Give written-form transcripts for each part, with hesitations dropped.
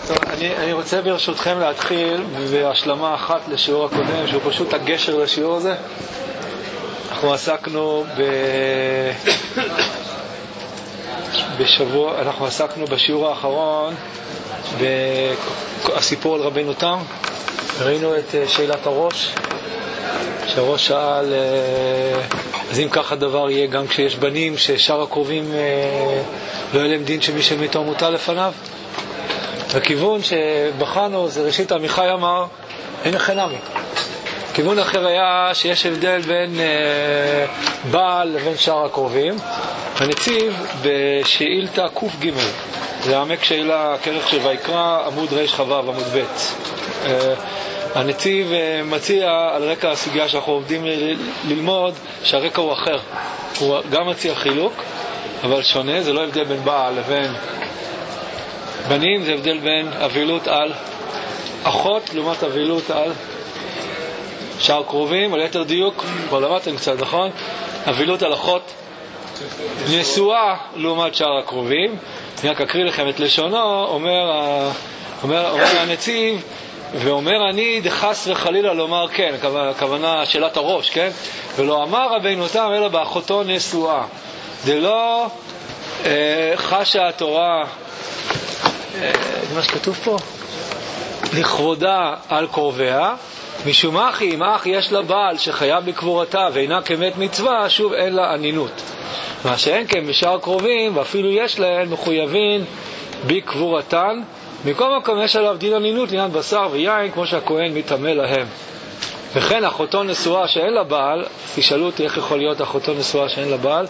טוב, אני רוצה ברשותכם להתחיל בהשלמה אחת לשיעור הקודם, שהוא פשוט הגשר לשיעור הזה. אנחנו עסקנו בשיעור האחרון בסיפור על רבינו תם. ראינו את שאלת הראש, שהראש שאל, אז אם ככה דבר יהיה גם כשיש בנים ששאר הקרובים לא יהיה להם דין שמי שמיתו מוטל לפניו. הכיוון שבחנו זה ראשית עמיחי אמר אין חינמי. כיוון אחר היה שיש הבדל בין בעל לבין שאר הקרובים. הנציב בשאילתה ק"ג, זה עמק שאלה כרך של ויקרא עמוד ר' חו' עמוד ב'. הנציב מציע על רקע הסוגיה שאנחנו עובדים ללמוד שהרקע הוא אחר, הוא גם מציע חילוק אבל שונה. זה לא הבדל בין בעל לבין בנים, זה הבדל בין אבילות על אחות לעומת אבילות על שאר קרובים, על יתר דיוק כבר למדתם קצת, נכון? אבילות על אחות נשואה לעומת שאר הקרובים. אני רק אקריא לכם את לשונו. אומר הנציב, ואומר אני דחס וחלילה לומר כן, הכוונה שאלת הראש, כן? ולא אמר רבינו תם אלא באחותו נשואה, דלא חשה התורה מה שכתוב פה לכבודה על קרוביה, משום אחי אם אח יש לה בעל שחייב בקבורתה ואינה כמת מצווה, שוב אין לה ענינות. מה שאין כן בשאר קרובים ואפילו יש להן מחויבים בקבורתן, מכל מקום יש עליו דין ענינות לעניין בשר ויין כמו שהכהן מתאמה להם. וכן אחותו נשואה שאין לה בעל, תשאלו אותי איך יכול להיות אחותו נשואה שאין לה בעל,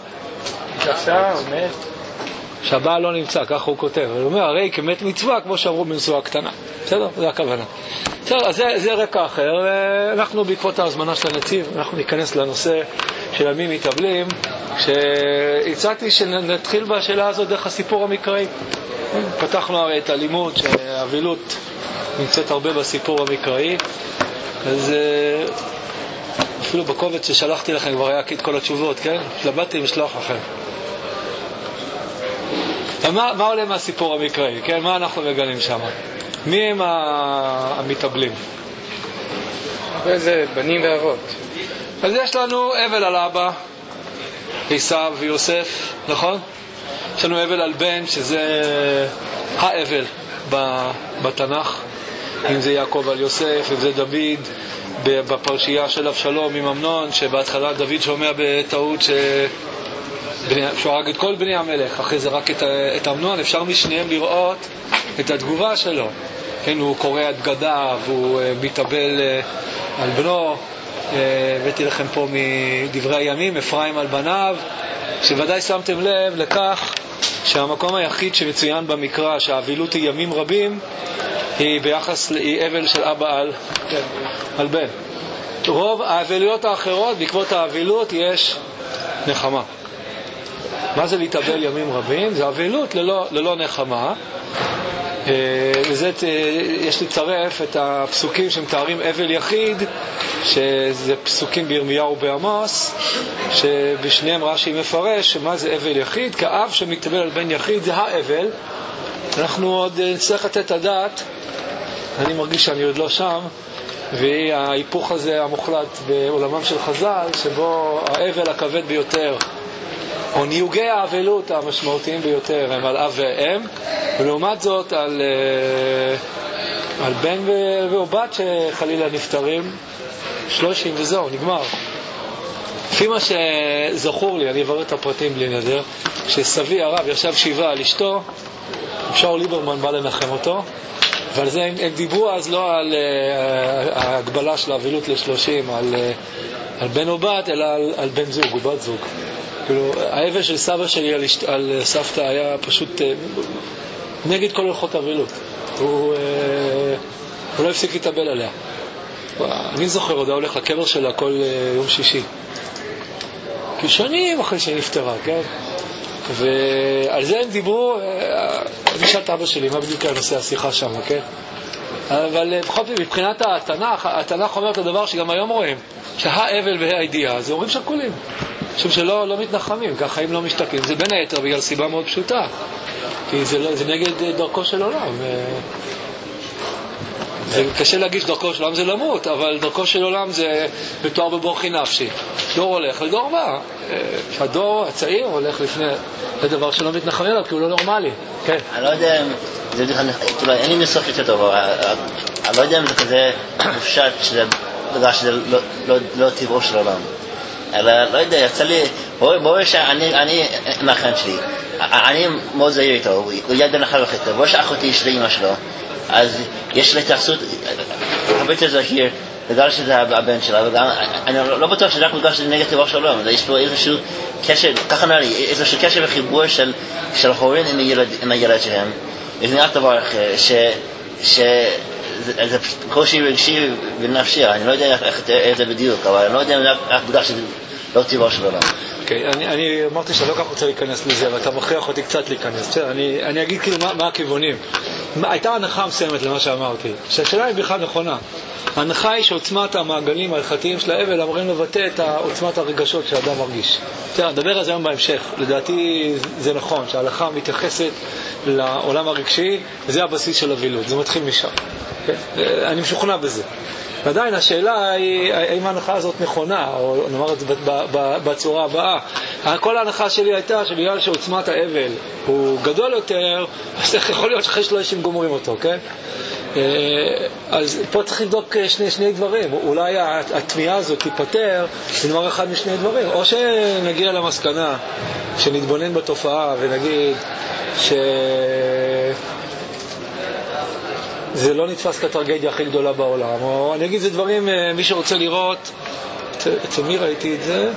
שהבעל לא נמצא, ככה הוא כותב. הוא אומר, הרי כמת מצווה, כמו שאמרו בנשואה קטנה. בסדר? זה הכוונה. בסדר, אז זה רקע אחר. אנחנו בעקבות ההזמנה של הנציב, אנחנו ניכנס לנושא של מי מתאבלים, שהצעתי שנתחיל בשאלה הזאת דרך הסיפור המקראי. פתחנו הרי את הלימוד שהאבילות נמצאת הרבה בסיפור המקראי, אז אפילו בקובץ ששלחתי לכם כבר היה את כל התשובות, כן? התלבטתי לשלוח לכם. מה עולה מהסיפור המקראי? כן, מה אנחנו מגלים שם? מי הם המתאבלים? זה בנים ואבות. אז יש לנו אבל על אבא, עשיו ויוסף, נכון? יש לנו אבל על בן, שזה האבל בתנ"ך. אם זה יעקב על יוסף, אם זה דוד בפרשייה של אבשלום עם אמנון, שבהתחלה דוד שומע בטעות שהוא הרג את כל בני המלך, אחרי זה רק את אמנון. אפשר משניהם לראות את התגובה שלו, כן, הוא קורא את בגדיו, הוא מתאבל על בנו. הבאתי לכם פה מדברי הימים אפרים על בניו, שוודאי שמתם לב לכך שהמקום היחיד שמצוין במקרא שהאבילות היא ימים רבים היא אבל של אבא על בן. רוב האבלויות האחרות בעקבות האבילות יש נחמה. מה זה להתאבל ימים רבים? זה אבילות ללא נחמה. וזה יש לצרף את הפסוקים שמתארים אבל יחיד, שזה פסוקים בירמיהו ובעמוס, שבשניהם רש"י מפרש שמה זה אבל יחיד, כאב שמתאבל על בן יחיד זה האבל. אנחנו עוד נצטרך לתת את הדעת, אני מרגיש שאני עוד לא שם, וההיפוך הזה המוחלט בעולמם של חז"ל, שבו האבל הכבד ביותר או ניוגי האבלות המשמעותיים ביותר הם על אב ואם, ולעומת זאת על בן ובת שחלילה נפטרים 30 וזהו, נגמר. לפי מה שזכור לי, אני אברר את הפרטים בלי נדר, שסבי הרב ישב שבעה על אשתו, אפשר ליברמן בא לנחם אותו, אבל זה הם דיברו אז לא על ההגבלה של האבלות ל30 על בן או בת, אלא על בן זוג או בת זוג. כאילו, האבל של סבא שלי על סבתא היה פשוט נגד כל הלכות אבלות. הוא לא הפסיק להתאבל עליה. אני זוכר עוד הולך לקבר שלה כל יום שישי, כי שנים אחרי שהיא נפטרה, כן? ועל זה הם דיברו. אני שאלת אבא שלי מה בדיוק הנושא השיחה שם, כן? אבל בכל זאת מבחינת התנ"ך אומר את הדבר שגם היום רואים, שהאבל והידיעה זה הורים שכולים, משום שלא מתנחמים, ככה הם לא משתקים. זה בין היתר בגלל סיבה מאוד פשוטה, כי זה נגד דרכו של עולם. זה קשה להגיד שדרכו של עולם זה למות, אבל דרכו של עולם זה מתואר בבורכי נפשי. דור הולך לדור הבא. הדור הצעיר הולך לפני, זה דבר שלא מתנחם אליו, כי הוא לא נורמלי. כן. אני לא יודע, אין לי ניסוח יותר טוב, אני לא יודע אם זה כזה מופשט, בגלל שזה לא טבעו של עולם. אלא, לא יודע, יצא לי, בואו שאני מהחן שלי, אני מאוד זהיר איתו, הוא יד בנחל וחטא, בואו שאחותי יש לאמא שלו, אז יש לה התייחסות הרבה יותר זהיר, בגלל שזה הבן שלה, וגם, אני לא בטוח שזה רק בגלל שזה נגד טבעו של עולם, יש פה איזשהו קשר, ככה נראה לי, איזשהו קשר וחיבור של הורים עם הילד שלהם, וזה נראה דבר אחר, זה קושי רגשי ונפשי, אני לא יודע איך זה בדיוק, אבל אני לא יודע איך בגלל שזה לא טבעו של עולם. אוקיי, אני אמרתי שאני לא כך רוצה להיכנס לזה, ואתה מכריח אותי קצת להיכנס. אני אגיד כאילו מה הכיוונים. הייתה הנחה מסוימת למה שאמרתי, שהשאלה היא בכלל נכונה. ההנחה היא שעוצמת המעגלים ההלכתיים של האבל אמורים לבטא את עוצמת הרגשות שהאדם מרגיש. נדבר על זה היום בהמשך. לדעתי זה נכון, שההלכה מתייחסת לעולם הרגשי, וזה הבסיס של הווילות, זה מתחיל משם. אני משוכנע בזה. ועדיין השאלה היא האם ההנחה הזאת נכונה, או נאמר את זה בצורה הבאה. כל ההנחה שלי הייתה שבגלל שעוצמת האבל הוא גדול יותר, אז יכול להיות שאחרי שלושים גומרים אותו, כן? אז פה צריך לבדוק שני דברים. אולי התמיהה הזאת תיפטר ונאמר אחד משני דברים, או שנגיע למסקנה שנתבונן בתופעה ונגיד זה לא נתפס כטרגדיה הכי גדולה בעולם, או אני אגיד זה דברים, מי שרוצה לראות, אצל מי ראיתי את זה?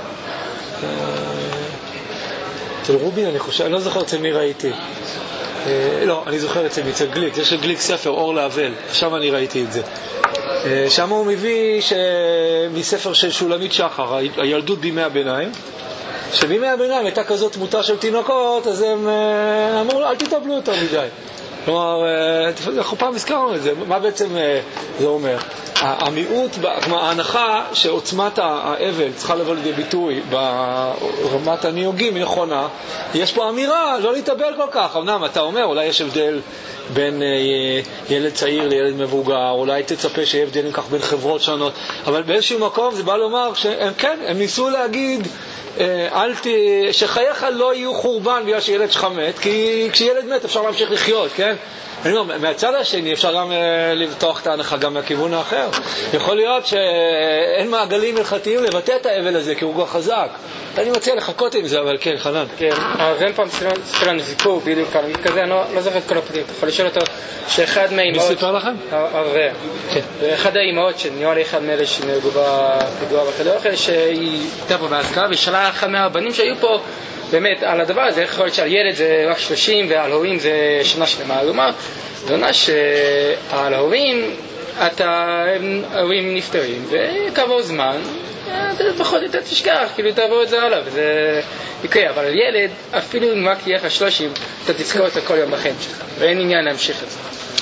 אצל רובין אני חושב, אני לא זוכר אצל מי ראיתי. לא, אני זוכר אצל גליק, יש לגליק ספר אור לאבל, שם אני ראיתי את זה. שם הוא מביא מספר של שולמית שחר, הילדות בימי הביניים, שבימי הביניים הייתה כזאת תמותה של תינוקות, אז הם אמרו, אל תטבלו יותר מדי. כלומר, אנחנו פעם הזכרנו את זה, מה בעצם זה אומר? המיעוט, ההנחה שעוצמת האבל צריכה לבוא לידי ביטוי ברמת הניוגים היא נכונה, יש פה אמירה, לא להתאבל כל כך. אמנם אתה אומר, אולי יש הבדל בין ילד צעיר לילד מבוגר, אולי תצפה שיהיה הבדלים כך בין חברות שונות, אבל באיזשהו מקום זה בא לומר שהם כן, הם ניסו להגיד שחייך לא יהיו חורבן בגלל שילד שלך מת, כי כשילד מת אפשר להמשיך לחיות, כן? אני אומר, מהצד השני אפשר גם לבטוח את ההנחה גם מהכיוון האחר. יכול להיות שאין מעגלים הלכתיים לבטא את האבל הזה, כי הוא כבר חזק. אני מציע לחכות עם זה, אבל כן, חנן. כן, אז אין פעם ספרנו סיפור בדיוק על כזה, אני לא זוכר את כל הפרטים. אתה יכול לשאול אותו שאחד מהאימהות... מי סיפר לכם? הרבה. ואחד האימהות שנראה לי אחד מאלה שנהרגו בפיגוע בחדר אוכל, שהיא הייתה פה בהזכרה, ושאלה אחד מהבנים שהיו פה באמת על הדבר הזה, יכול להיות שעל ילד זה רק 30 ועל הורים זה שנה שלמה. כלומר, זה עונה שעל ההורים, ההורים נפטרים, וכעבור זמן, אתה פחות יותר תשכח, כאילו תעבור את זה הלאה, וזה יקרה. אבל על ילד, אפילו אם רק תהיה לך 30, אתה תזכור אותו כל יום בחיים שלך, ואין עניין להמשיך את זה.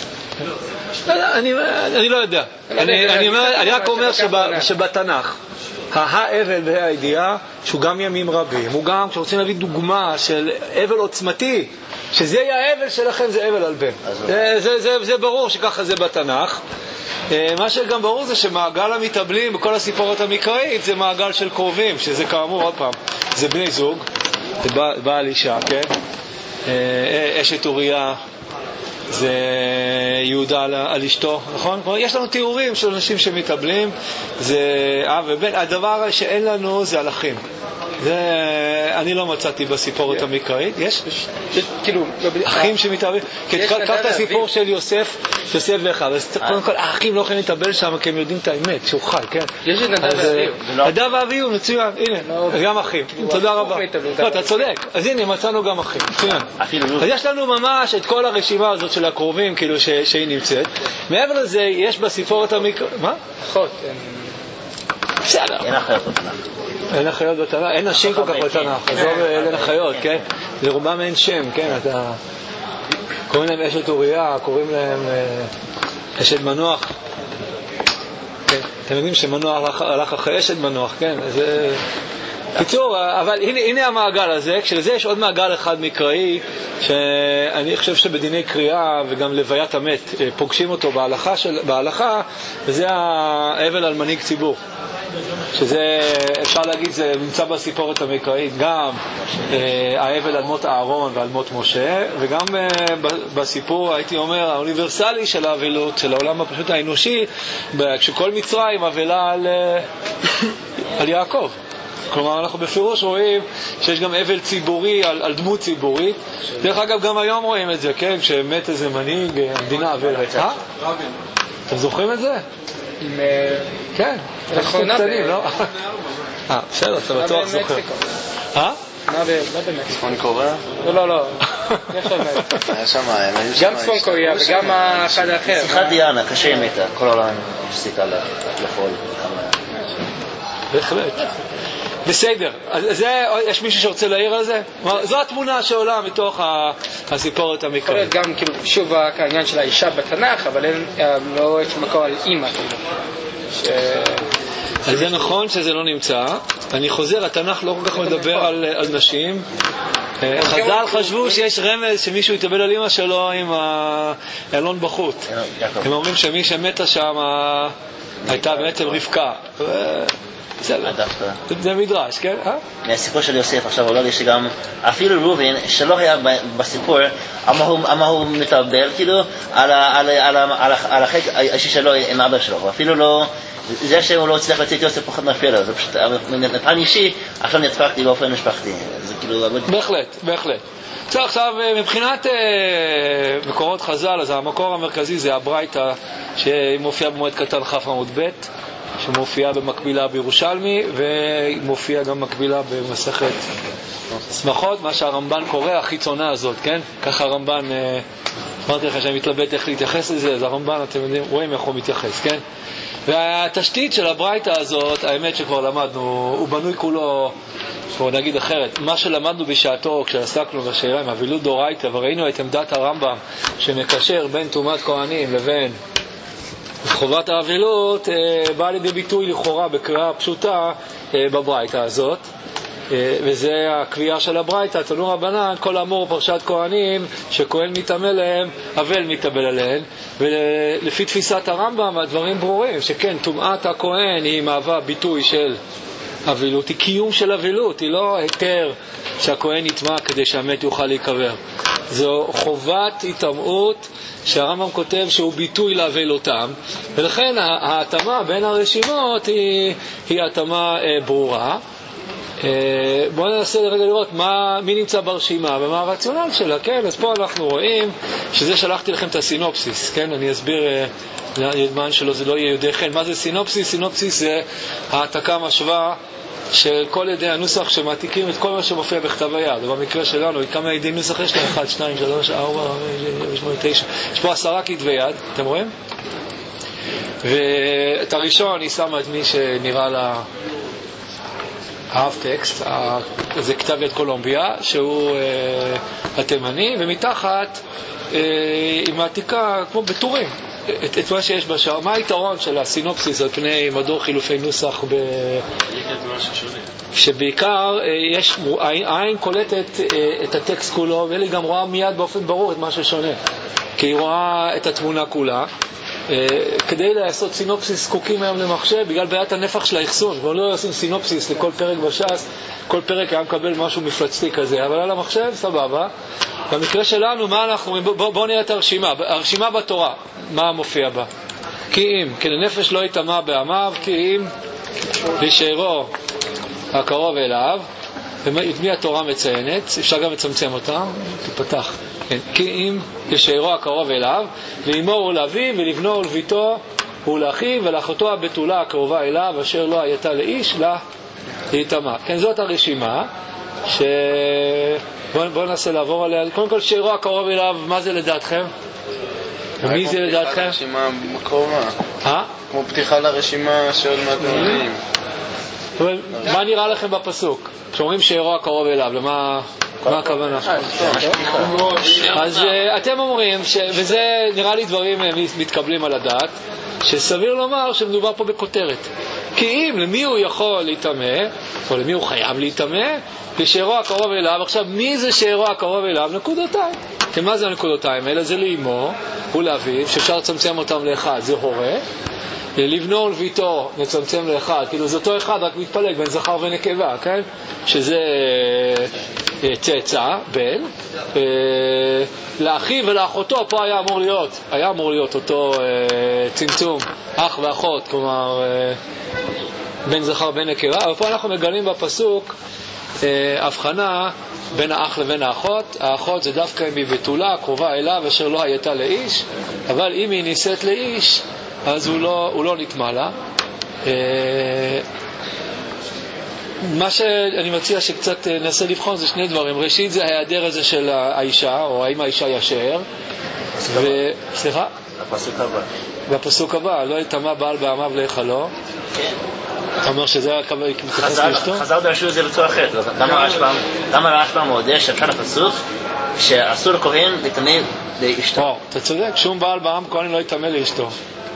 אני לא יודע. אני רק אומר שבתנ"ך, האבל והידיעה, שהוא גם ימים רבים, הוא גם, כשרוצים להביא דוגמה של אבל עוצמתי, שזה יהיה האבל שלכם, זה אבל על בן. זה ברור שככה זה בתנ"ך. מה שגם ברור זה שמעגל המתאבלים בכל הסיפורות המקראית זה מעגל של קרובים, שזה כאמור עוד פעם, זה בני זוג, זה בעל אישה, כן? אשת אוריה, זה יהודה על אשתו, נכון? יש לנו תיאורים של אנשים שמתאבלים, זה אב ובן. הדבר שאין לנו זה על אחים. זה אני לא מצאתי בסיפורת המקראית. יש כאילו אחים שמתאבלים. קח את הסיפור של יוסף ואחיו. אז קודם כל האחים לא יכולים להתאבל שם כי הם יודעים את האמת שהוא חי, כן? יש את נדב ואביהו. נדב ואביהו, מצוין. הנה, גם אחים. תודה רבה. אתה צודק. אז הנה מצאנו גם אחים. מצוין. אז יש לנו ממש את כל הרשימה הזאת של הקרובים כאילו שהיא נמצאת. מעבר לזה יש בסיפורת המקראית. מה? אחות. בסדר. אין אחיות בתנ"ך. אין אחיות בתנ"ך, אין נשים כל כך בתנ"ך, עזוב אין אחיות, כן? לרובם אין שם, כן? אתה קוראים להם אשת אוריה, קוראים להם אשת מנוח. אתם יודעים שמנוח הלך אחרי אשת מנוח, כן? קיצור, אבל הנה המעגל הזה, כשלזה יש עוד מעגל אחד מקראי, שאני חושב שבדיני קריאה וגם לוויית המת פוגשים אותו בהלכה, וזה האבל על מנהיג ציבור. שזה, אפשר להגיד, זה נמצא בסיפורת המקראית, גם האבל על מות אהרון ועל מות משה, וגם בסיפור, הייתי אומר, האוניברסלי של האבלות, של העולם הפשוט האנושי, כשכל מצרים אבלה על יעקב. כלומר, אנחנו בפירוש רואים שיש גם אבל ציבורי על דמות ציבורית. דרך אגב, גם היום רואים את זה, כן? כשמת איזה מנהיג, המדינה אבלת. אתם זוכרים את זה? כן, לאחרונה קטנים, לא? בסדר, אתה בטוח זוכר. לא במקסיקו. צפון קוריאה? לא. היה שם, גם צפון קוריאה וגם אחד האחר. שיחת דיאנה, קשה עם איתה, כל העולם הפסיקה לפעול. בהחלט. בסדר, אז יש מישהו שרוצה להעיר על זה? זו התמונה שעולה מתוך הסיפורת המקראית. גם כאילו שוב העניין של האישה בתנ"ך, אבל לא יש מקור על אימא. אז זה נכון שזה לא נמצא. אני חוזר, התנ"ך לא כל כך מדבר על נשים. חז"ל חשבו שיש רמז שמישהו יתאבל על אמא שלו עם האלון בחוט. הם אומרים שמי שמתה שם הייתה בעצם רבקה. זה מדרש, כן? מהסיפור של יוסף עכשיו עולה לי שגם אפילו רובין שלא היה בסיפור אמה הוא מתאבל כאילו על החלק האישי שלו עם אבא שלו, אפילו לא זה שהוא לא הצליח לצאת יוסף פחות נפלא, זה פשוט נפן אישי, עכשיו נדפקתי באופן משפחתי. בהחלט. עכשיו, מבחינת מקורות חז"ל, אז המקור המרכזי זה הברייתא שמופיע במועד קטן כ' עמוד ב', שמופיעה במקבילה בירושלמי, ומופיעה גם מקבילה במסכת שמחות, מה שהרמב"ן קורא החיצונה הזאת, כן? ככה הרמב"ן, אמרתי לך שאני מתלבט איך להתייחס לזה, אז הרמב"ן, אתם יודעים, רואים איך הוא מתייחס, כן? והתשתית של הברייתא הזאת, האמת שכבר למדנו, הוא בנוי כולו, בוא נגיד אחרת, מה שלמדנו בשעתו כשעסקנו בשאלה עם אבלות דאורייתא, וראינו את עמדת הרמב"ם שמקשר בין טומאת כהנים לבין חובת האבלות, באה לידי ביטוי לכאורה בקריאה פשוטה בברייתא הזאת, וזה הקביעה של הברייתא, תנו רבנן, כל האמור פרשת כהנים, שכהן מתאבל להם, אבל מתאבל עליהם, ולפי תפיסת הרמב"ם הדברים ברורים, שכן, טומאת הכהן היא מהווה ביטוי של אבלות, היא קיום של אבלות, היא לא היתר שהכהן יטמע כדי שהמת יוכל להיקבר. זו חובת התאמות שהרמב"ם כותב שהוא ביטוי לאבלותם, ולכן ההתאמה בין הרשימות היא התאמה ברורה. בואו ננסה לרגע לראות מי נמצא ברשימה ומה הרציונל שלה, כן? אז פה אנחנו רואים שזה שלחתי לכם את הסינופסיס, כן? אני אסביר למען שלא זה לא יהיה יודעכם. מה זה סינופסיס? סינופסיס זה העתקה משווה של כל ידי הנוסח שמעתיקים את כל מה שמופיע בכתב היד. ובמקרה שלנו, כמה ידי נוסח יש להם? 1, 2, 3, 4, 5, 8, 9. יש פה 10 כתבי יד, אתם רואים? ואת הראשון היא שמה את מי שנראה לה האב טקסט, זה כתב יד קולומביה, שהוא התימני, ומתחת היא מעתיקה כמו בטורים את מה שיש בשער. מה היתרון של הסינופסיס על פני מדור חילופי נוסח שבעיקר העין קולטת את הטקסט כולו, והיא גם רואה מיד באופן ברור את מה ששונה, כי היא רואה את התמונה כולה. כדי לעשות סינופסיס זקוקים היום למחשב בגלל בעיית הנפח של האחסון, בואו לא עושים סינופסיס לכל פרק בש"ס, כל פרק היה מקבל משהו מפלצתי כזה, אבל על המחשב סבבה. במקרה שלנו, מה אנחנו אומרים? בואו נראה את הרשימה בתורה, מה מופיע בה? כי אם, כי לנפש לא יטמע בעמיו, כי אם לשארו הקרוב אליו, את מי התורה מציינת? אפשר גם לצמצם אותה, תפתח. כן. כי אם לשארו הקרוב אליו, לאמו ולאביו ולבנו ולביתו ולאחיו ולאחותו הבתולה הקרובה אליו, אשר לא הייתה לאיש לה להיטמע. כן, זאת הרשימה בואו ננסה לעבור עליה. קודם כל, שאירו הקרוב אליו, מה זה לדעתכם? ומי זה לדעתכם? הרשימה קרובה. כמו פתיחה לרשימה שעוד מעט נראים. מה נראה לכם בפסוק? כשאומרים שאירו הקרוב אליו, למה? מה הכוונה? אז אתם אומרים, וזה נראה לי דברים מתקבלים על הדעת, שסביר לומר שמדובר פה בכותרת. כי אם למי הוא יכול להתאמה, או למי הוא חייב להתאמה, לשארו הקרוב אליו. עכשיו, מי זה שארו הקרוב אליו? נקודותיים. מה זה הנקודותיים האלה? זה לאמו ולאביו, שאפשר לצמצם אותם לאחד, זה הורה. לבנו ולביתו נצמצם לאחד, כאילו זה אותו אחד רק מתפלג בין זכר ונקבה, כן? שזה צאצא, בן. לאחיו ולאחותו פה היה אמור להיות אותו צמצום, אח ואחות, כלומר בין זכר בין נקבה. אבל פה אנחנו מגלים בפסוק הבחנה בין האח לבין האחות. האחות זה דווקא אם היא בתולה, קרובה אליו אשר לא הייתה לאיש, אבל אם היא נישאת לאיש אז הוא לא נטמע לה. מה שאני מציע שקצת ננסה לבחון זה שני דברים. ראשית זה ההיעדר הזה של האישה, או האם האישה ישר. סליחה? בפסוק הבא לא יטמע בעל בעמיו להיכלו. אתה אומר שזה היה מתייחס לאשתו? חזר דרשו את זה בצורה אחרת. למה הרשב"ם מודה שאפשר לפסוק שאסור לכהן להיטמא לאשתו? אתה צודק, שום בעל בעם כהן לא יטמא לאשתו.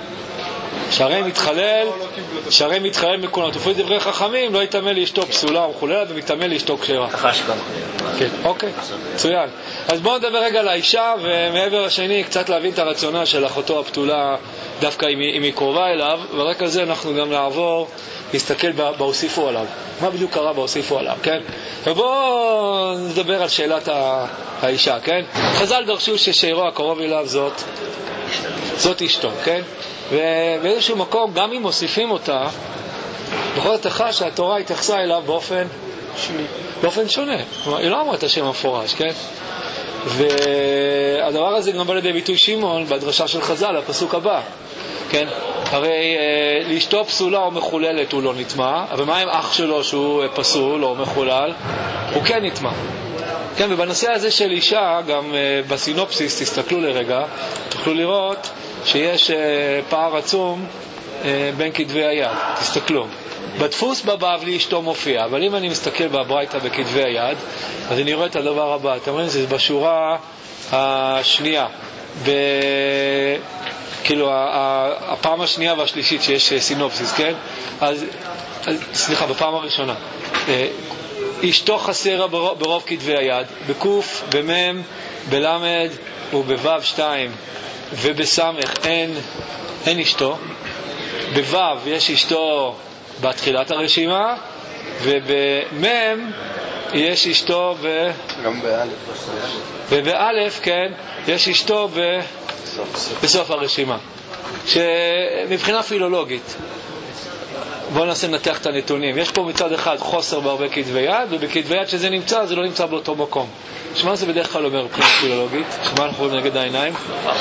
שהרי מתחלל מכהונות. לפי דברי חכמים לא יטמא לאשתו פסולה ומחוללת, ומטמא לאשתו כשרה. כן, אוקיי, מצוין. אז בואו נדבר רגע על האישה, ומעבר לשני קצת להבין את הרציונל של אחותו הפתולה דווקא אם היא קרובה אליו, ורק על זה אנחנו גם נעבור להסתכל בהוסיפו עליו. מה בדיוק קרה בהוסיפו עליו, כן? ובואו נדבר על שאלת האישה, כן? חז"ל דרשו ששארו הקרוב אליו זאת אשתו, כן? ובאיזשהו מקום, גם אם מוסיפים אותה, בכל זאת אחד שהתורה התייחסה אליו באופן שונה. כלומר, היא לא אמרה את השם המפורש, כן? והדבר הזה גם בא לידי ביטוי שמעון בדרשה של חז"ל, הפסוק הבא, כן? הרי לאשתו פסולה או מחוללת הוא לא נטמע, אבל מה עם אח שלו שהוא פסול או מחולל? הוא כן נטמע. כן, ובנושא הזה של אישה, גם בסינופסיס, תסתכלו לרגע, תוכלו לראות שיש פער עצום בין כתבי היד. תסתכלו. בדפוס בבבלי אשתו מופיע, אבל אם אני מסתכל בברייתא בכתבי היד, אז אני רואה את הדבר הבא. אתם רואים, זה בשורה השנייה. כאילו, הפעם השנייה והשלישית שיש סינופסיס, כן? אז סליחה, בפעם הראשונה. אשתו חסרה ברוב כתבי היד, בקוף, במם, בלמד ובוו 2 ובסמך אין אשתו. בוו יש אשתו בתחילת הרשימה, ובמם יש אשתו גם באלף. ובאלף, כן, יש אשתו בסוף הרשימה. שמבחינה פילולוגית, בואו ננסה לנתח את הנתונים. יש פה מצד אחד חוסר בהרבה כתבי יד, ובכתבי יד שזה נמצא, זה לא נמצא באותו מקום. שמה זה בדרך כלל אומר מבחינה פילולוגית? שמה אנחנו רואים נגד העיניים?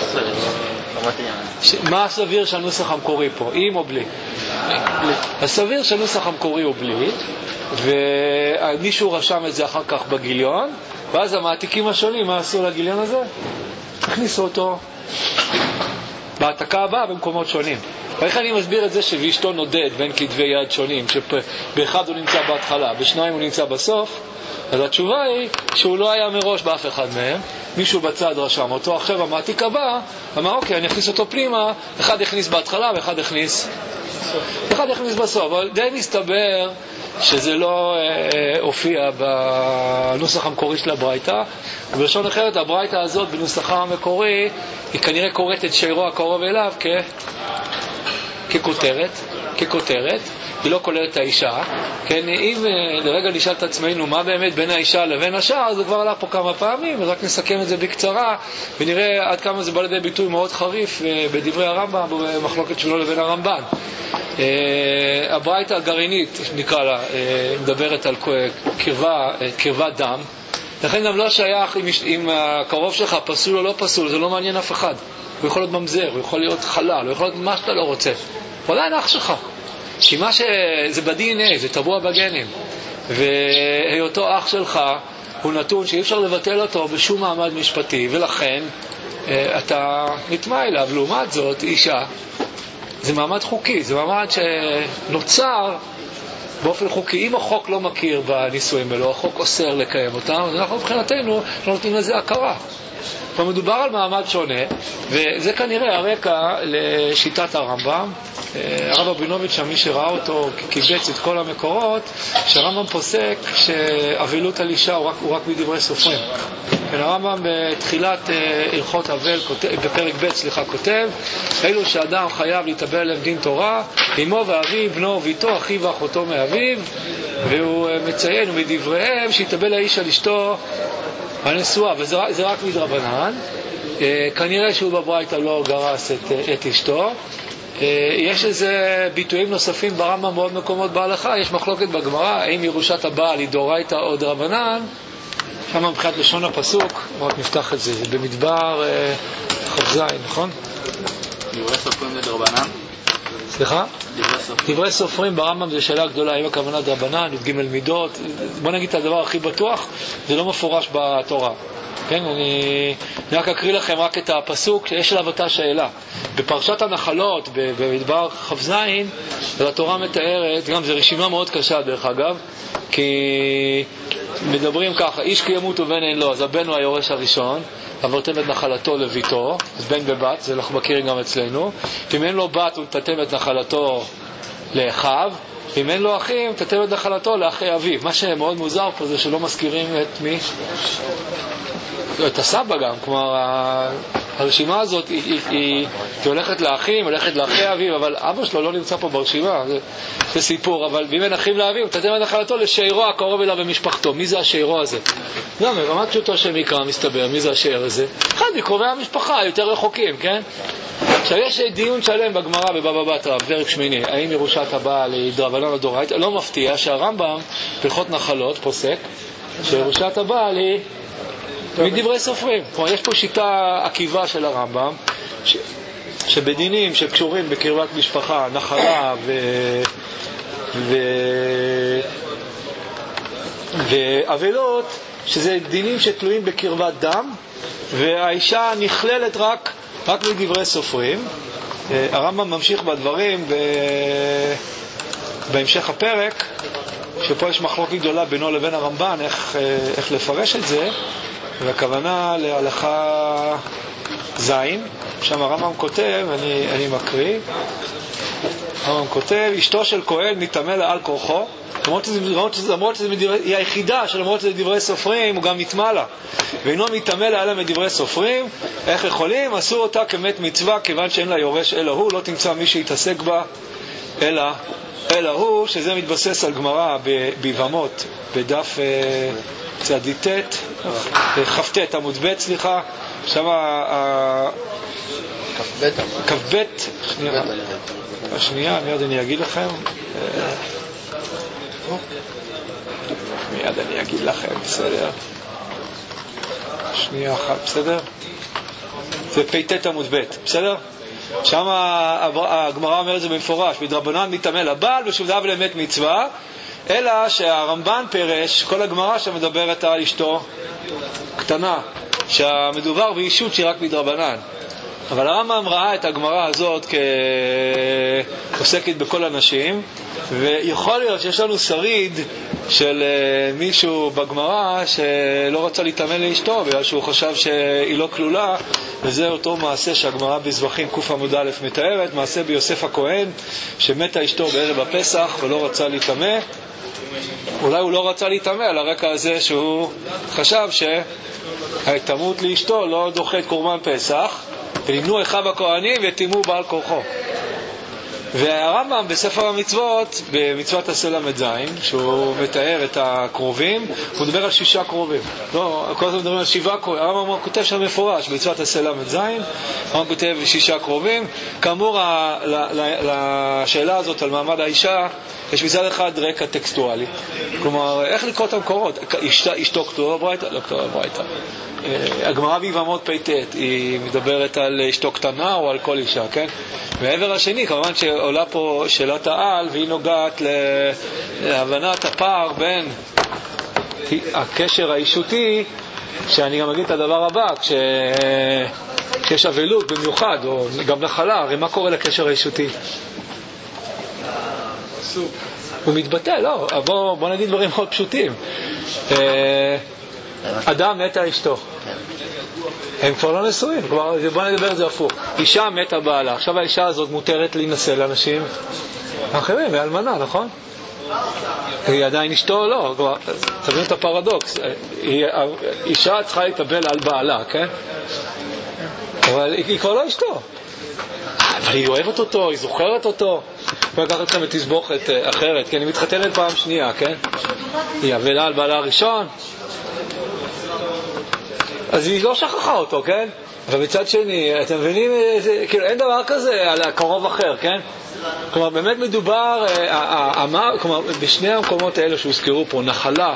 מה הסביר שהנוסח המקורי פה? עם או בלי? הסביר שהנוסח המקורי הוא בלי, ומישהו רשם את זה אחר כך בגיליון, ואז המעתיקים השונים, מה עשו לגיליון הזה? הכניסו אותו בהעתקה הבאה במקומות שונים. ואיך אני מסביר את זה שאשתו נודד בין כתבי יד שונים, שבאחד הוא נמצא בהתחלה, בשניים הוא נמצא בסוף? אז התשובה היא שהוא לא היה מראש באף אחד מהם, מישהו בצד רשם אותו. עכשיו המעתיק הבא אמר, אוקיי, אני אכניס אותו פנימה, אחד הכניס בהתחלה ואחד הכניס בסוף. אבל די מסתבר שזה לא הופיע בנוסח המקורי של הברייתא, ובלשון אחרת הברייתא הזאת בנוסחה המקורי היא כנראה קוראת את שירו הקרוב אליו ככותרת, היא לא כוללת את האישה. כן, אם לרגע נשאל את עצמנו מה באמת בין האישה לבין השאר, זה כבר עלה פה כמה פעמים, אז רק נסכם את זה בקצרה ונראה עד כמה זה בא לידי ביטוי מאוד חריף בדברי הרמב"ם, במחלוקת שלו לבין הרמב"ן. הברייתא הגרעינית נקרא לה, מדברת על קרבת דם, לכן גם לא שייך אם הקרוב שלך פסול או לא פסול, זה לא מעניין אף אחד. הוא יכול להיות ממזר, הוא יכול להיות חלל, הוא יכול להיות מה שאתה לא רוצה, הוא עדיין אח שלך, שמה שזה ב-DNA, זה טבוע בגנים, והיותו אח שלך הוא נתון שאי אפשר לבטל אותו בשום מעמד משפטי, ולכן אתה נטמע אליו. לעומת זאת, אישה זה מעמד חוקי, זה מעמד שנוצר באופן חוקי, אם החוק לא מכיר בנישואים האלו, החוק אוסר לקיים אותם, אז אנחנו מבחינתנו לא נותנים לזה הכרה. מדובר על מעמד שונה, וזה כנראה הרקע לשיטת הרמב"ם. הרב רבינוביץ', מי שראה אותו, קיבץ את כל המקורות, שהרמב"ם פוסק שאבלות על אישה הוא רק מדברי סופרים. הרמב"ם בתחילת הלכות אבל, בפרק ב' כותב, אלו שאדם חייב להתאבל להם דין תורה, אמו ואביו, בנו וביתו, אחיו ואחותו מאביו, והוא מציין מדבריהם שיתאבל האיש על אשתו הנשואה, וזה רק מדרבנן. כנראה שהוא בברייתא לא גרס את אשתו. יש איזה ביטויים נוספים ברמב"ם מאוד מקומות בהלכה. יש מחלוקת בגמרא האם ירושת הבעל היא דאורייתא או דרבנן. שם מבחינת לשון הפסוק, רק נפתח את זה, זה במדבר כ"ז, נכון? דברי סופרים לדרבנן? סליחה? דברי סופרים ברמב"ם זה שאלה גדולה, האם הכוונה דרבנן, י"ג מידות. בוא נגיד את הדבר הכי בטוח, זה לא מפורש בתורה. כן, אני רק אקריא לכם רק את הפסוק שיש עליו אותה שאלה. בפרשת הנחלות, במדבר כ"ז, התורה מתארת, גם זו רשימה מאוד קשה דרך אגב, כי מדברים ככה, איש כי ימות ובן אין לו, אז הבן הוא היורש הראשון, עברתם את נחלתו לביתו, אז בן ובת, זה אנחנו מכירים גם אצלנו. אם אין לו בת, הוא תתם את נחלתו לאחיו. אם אין לו אחים, תתם את נחלתו לאחי אביו. מה שמאוד מוזר פה זה שלא מזכירים את מי? את הסבא גם. כלומר, הרשימה הזאת היא הולכת לאחים, הולכת לאחי אביו, אבל אבא שלו לא נמצא פה ברשימה. זה סיפור. אבל אם אין אחים לאביו, תתם את נחלתו לשיירו הקרוב אליו במשפחתו. מי זה השיירו הזה? גם ברמת פשוטו של מקרא מסתבר, מי זה השאר הזה? אחד מקרובי המשפחה, יותר רחוקים, כן? עכשיו יש דיון שלם בגמרא בבבא בתרא, פרק שמיני, האם ירושת הבעל היא דרבנן או דאורייתא? לא מפתיע שהרמב"ם בהלכות נחלות פוסק שירושת הבעל היא מדברי סופרים. כלומר, יש פה שיטה עקיבה של הרמב"ם, שבדינים שקשורים בקרבת משפחה, נחלה ואבלות, שזה דינים שתלויים בקרבת דם, והאישה נכללת רק מדברי סופרים. הרמב"ם ממשיך בדברים בהמשך הפרק, שפה יש מחלוקת גדולה בינו לבין הרמב"ן איך לפרש את זה, והכוונה להלכה זין. שם הרמב"ם כותב, אני מקריא, הרמב"ם כותב, אשתו של כהן מתאמה לה על כורחו, למרות שזה היא היחידה שלמרות שזה דברי סופרים הוא גם נטמע לה, ואינו מתאמה לה אלא מדברי סופרים. איך יכולים? עשו אותה כמת מצווה, כיוון שאין לה יורש אלא הוא, לא תמצא מי שיתעסק בה אלא הוא, שזה מתבסס על גמרא ביבמות בדף צדיט כ"ט עמוד ב', סליחה, שם כ"ב, שנייה, מיד אני אגיד לכם, בסדר, שנייה אחת, בסדר, זה פ"ט עמוד ב', בסדר? שם הגמרא אומרת את זה במפורש, מדרבנן מתאמה לבעל ושובדיו למת מצווה, אלא שהרמב"ן פרש כל הגמרא שמדברת על אשתו קטנה, שהמדובר באישות שהיא רק מדרבנן. אבל הרמב"ם ראה את הגמרא הזאת כעוסקת בכל הנשים, ויכול להיות שיש לנו שריד של מישהו בגמרא שלא רצה להתאמן לאשתו בגלל שהוא חשב שהיא לא כלולה, וזה אותו מעשה שהגמרא בזבחים קע"א מתארת, מעשה ביוסף הכהן שמתה אשתו בערב הפסח ולא רצה להתאמן. אולי הוא לא רצה להתאמן על הרקע הזה שהוא חשב שההתאמות לאשתו לא דוחה את קורבן פסח, ונמנו אחיו הכהנים ותימו בעל כורחו. והרמב"ם בספר המצוות, במצוות עשה ל"ז, שהוא מתאר את הקרובים, הוא מדבר על 6 קרובים. לא, כל הזמן מדברים על 7 קרובים. הרמב"ם כותב שם מפורש, במצוות עשה ל"ז, הרמב"ם כותב 6 קרובים. כאמור, לשאלה הזאת על מעמד האישה, יש מצד אחד רקע טקסטואלי. כלומר, איך לקרוא את המקורות? אשתו כתובה ברייתא? לא כתובה ברייתא. הגמרא ביבמות פ"ט היא מדברת על אשתו קטנה או על כל אישה, כן? מעבר השני, כמובן שעולה פה שאלת העל, והיא נוגעת להבנת הפער בין הקשר האישותי, שאני גם אגיד את הדבר הבא, כשיש אבלות במיוחד, או גם נחלה, הרי מה קורה לקשר האישותי? הוא מתבטל, לא, בוא נגיד דברים מאוד פשוטים. אדם מתה אשתו, הם כבר לא נשואים, בוא נדבר את זה הפוך. אישה מתה בעלה, עכשיו האישה הזאת מותרת להינשא לאנשים אחרים, היא אלמנה, נכון? היא עדיין אשתו או לא? תבינו את הפרדוקס, אישה צריכה להתאבל על בעלה, כן? אבל היא כבר לא אשתו, אבל היא אוהבת אותו, היא זוכרת אותו. בוא ניקח אתכם לתסבוכת אחרת, כן? היא מתחתנת פעם שנייה, כן? היא אבלה על בעלה הראשון, אז היא לא שכחה אותו, כן? אבל מצד שני, אתם מבינים, כאילו אין דבר כזה על הקרוב אחר, כן? כלומר, באמת מדובר, כלומר, בשני המקומות האלה שהוזכרו פה, נחלה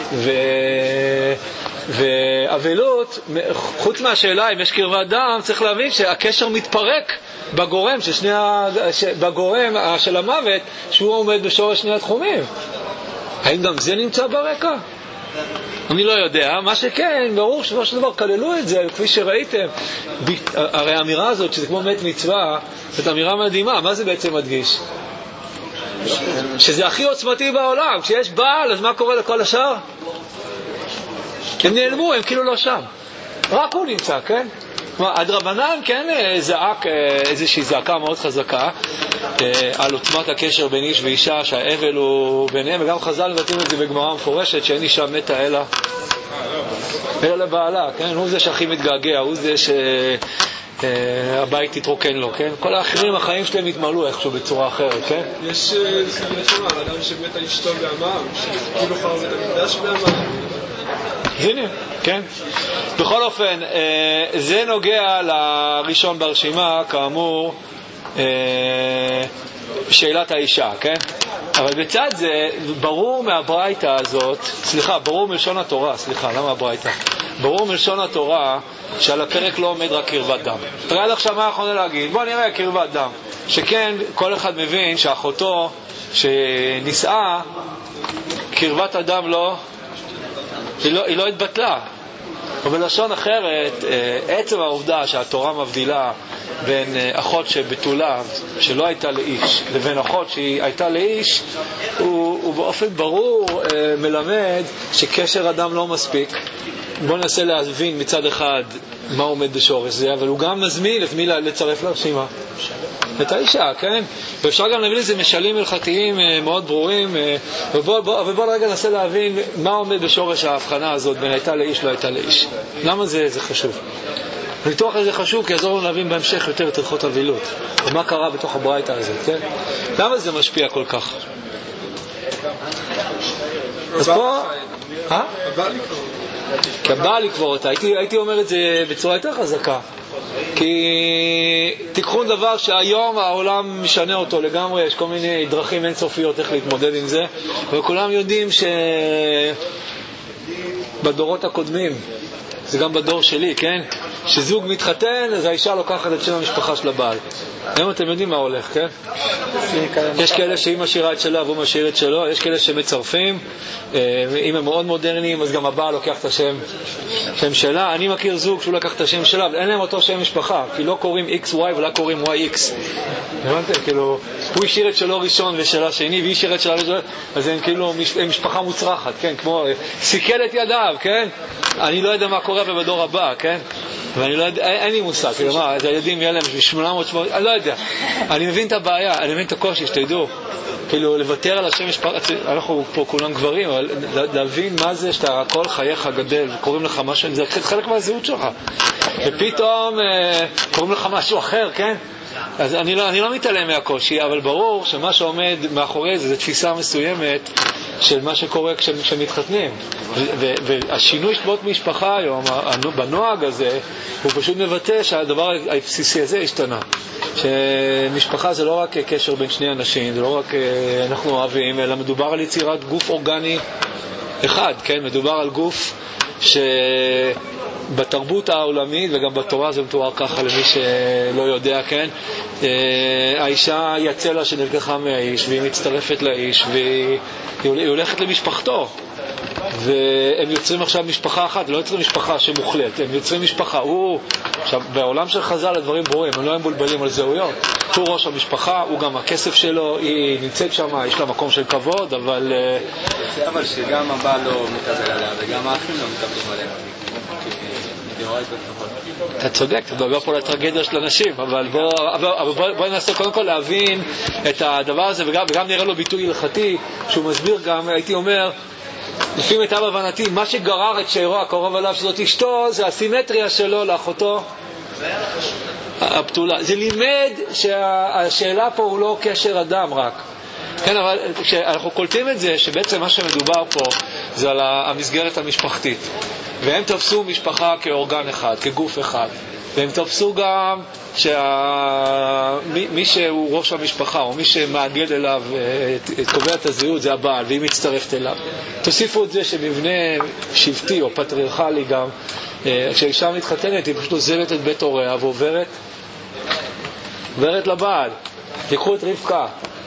ואבלות, חוץ מהשאלה אם יש קרבת דם, צריך להבין שהקשר מתפרק בגורם, בגורם של המוות, שהוא עומד בשורש שני התחומים. האם גם זה נמצא ברקע? אני לא יודע, מה שכן, ברור שבסופו של דבר כללו את זה, כפי שראיתם, הרי האמירה הזאת, שזה כמו מת מצווה, זאת אמירה מדהימה, מה זה בעצם מדגיש? שזה הכי עוצמתי בעולם, כשיש בעל, אז מה קורה לכל השאר? הם נעלמו, הם כאילו לא שם, רק הוא נמצא, כן? הדרבנן כן זעק איזושהי זעקה מאוד חזקה על עוצמת הקשר בין איש ואישה, שהאבל הוא ביניהם, וגם חז"ל מבטאים את זה בגמרא מפורשת, שאין אישה מתה אלא לבעלה, כן? הוא זה שהכי מתגעגע, הוא זה שהבית תתרוקן לו, כן? כל האחרים החיים שלהם התמלאו איכשהו בצורה אחרת, כן? יש ספר על אדם שמתה אשתו באמם, שכאילו חרב את המקדש באמם. הנה, כן. בכל אופן, זה נוגע לראשון ברשימה, כאמור, שאלת האישה, כן? אבל בצד זה, ברור מהברייתא הזאת, ברור מלשון התורה, למה הברייתא? ברור מלשון התורה שעל הפרק לא עומד רק קרבת דם. תראה עד עכשיו מה יכולנו להגיד? בוא נראה קרבת דם. שכן, כל אחד מבין שאחותו שנישאה, קרבת הדם היא לא התבטלה. ובלשון אחרת, עצם העובדה שהתורה מבדילה בין אחות שבתולה שלא הייתה לאיש לבין אחות שהיא הייתה לאיש, הוא באופן ברור מלמד שקשר אדם לא מספיק. בואו ננסה להבין מצד אחד מה עומד בשורש זה, אבל הוא גם מזמין את מי לצרף לרשימה, את האישה, כן? ואפשר גם להבין לזה משלים הלכתיים מאוד ברורים, ובואו רגע ננסה להבין מה עומד בשורש ההבחנה הזאת בין הייתה לאיש לא הייתה לאיש. למה זה חשוב? ניתוח הזה חשוב כי יעזור לנו להבין בהמשך יותר את הלכות אבילות ומה קרה בתוך הברייתא הזאת, כן? למה זה משפיע כל כך? אז פה כי הבא לקבור אותה, הייתי אומר את זה בצורה יותר חזקה, כי תיקחו דבר שהיום העולם משנה אותו לגמרי, יש כל מיני דרכים אינסופיות איך להתמודד עם זה, וכולם יודעים שבדורות הקודמים, זה גם בדור שלי, כן? שזוג מתחתן, אז האישה לוקחת את שם המשפחה של הבעל. היום אתם יודעים מה הולך, כן? יש כאלה שהיא משאירה את שלה והוא משאיר את שלו, יש כאלה שמצרפים, אם הם מאוד מודרניים, אז גם הבעל לוקח את השם שלה. אני מכיר זוג שהוא לקח את השם שלה, אבל אין להם אותו שם משפחה, כי לא קוראים XY ולא קוראים YX. הבנתם? כאילו, הוא השאיר את שלו ראשון ושלה שני, והיא השאיר את שלה ראשון, אז הם כאילו משפחה מוצרחת, כן? כמו סיכל את ידיו, כן? אני לא יודע מה קורה בדור הבא, כן? ואני לא יודע, אין לי מושג, כאילו מה, אז הילדים יהיה להם 800, אני לא יודע. אני מבין את הבעיה, אני מבין את הקושי, שתדעו. כאילו, לוותר על השם משפחה, אנחנו פה כולם גברים, אבל להבין מה זה שאתה כל חייך גדל, וקוראים לך משהו, זה חלק מהזהות שלך. ופתאום קוראים לך משהו אחר, כן? אז אני לא מתעלם מהקושי, אבל ברור שמה שעומד מאחורי זה תפיסה מסוימת של מה שקורה כשמתחתנים. והשינוי שבועות משפחה היום, בנוהג הזה, הוא פשוט מבטא שהדבר הבסיסי הזה השתנה. שמשפחה זה לא רק קשר בין שני אנשים, זה לא רק אנחנו אוהבים, אלא מדובר על יצירת גוף אורגני אחד, כן? מדובר על גוף בתרבות העולמית וגם בתורה זה מתואר ככה למי שלא יודע, כן? האישה היא הצלע שנלקחה מהאיש והיא מצטרפת לאיש והיא הולכת למשפחתו, והם יוצרים עכשיו משפחה אחת, לא יוצרים משפחה שמוחלט, הם יוצרים משפחה. עכשיו בעולם של חז"ל הדברים ברורים, הם לא מבולבלים על זהויות. הוא ראש המשפחה, הוא גם הכסף שלו, היא נמצאת שם, יש לה מקום של כבוד, אבל שגם הבעל לא מקבל עליה וגם האחים לא מקבלים עליה. אתה צודק, אתה מדבר פה על הטרגדיה של אנשים, אבל בוא ננסה קודם כל להבין את הדבר הזה, וגם נראה לו ביטוי הלכתי שהוא מסביר גם, הייתי אומר, לפי מיטב הבנתי, מה שגרר את שאירו הקרוב עליו שזאת אשתו, זה הסימטריה שלו לאחותו הפתולה. זה לימד שהשאלה פה הוא לא קשר אדם רק. כן, אבל כשאנחנו קולטים את זה, שבעצם מה שמדובר פה זה על המסגרת המשפחתית. והם תפסו משפחה כאורגן אחד, כגוף אחד. והם תפסו גם שמי שהוא ראש המשפחה או מי שמאגד אליו קובע את הזהות זה הבעל והיא מצטרפת אליו. תוסיפו את זה שמבנה שבטי או פטריארכלי גם, כשאישה מתחתנת היא פשוט עוזבת את בית הוריה ועוברת לבעל. תיקחו את רבקה,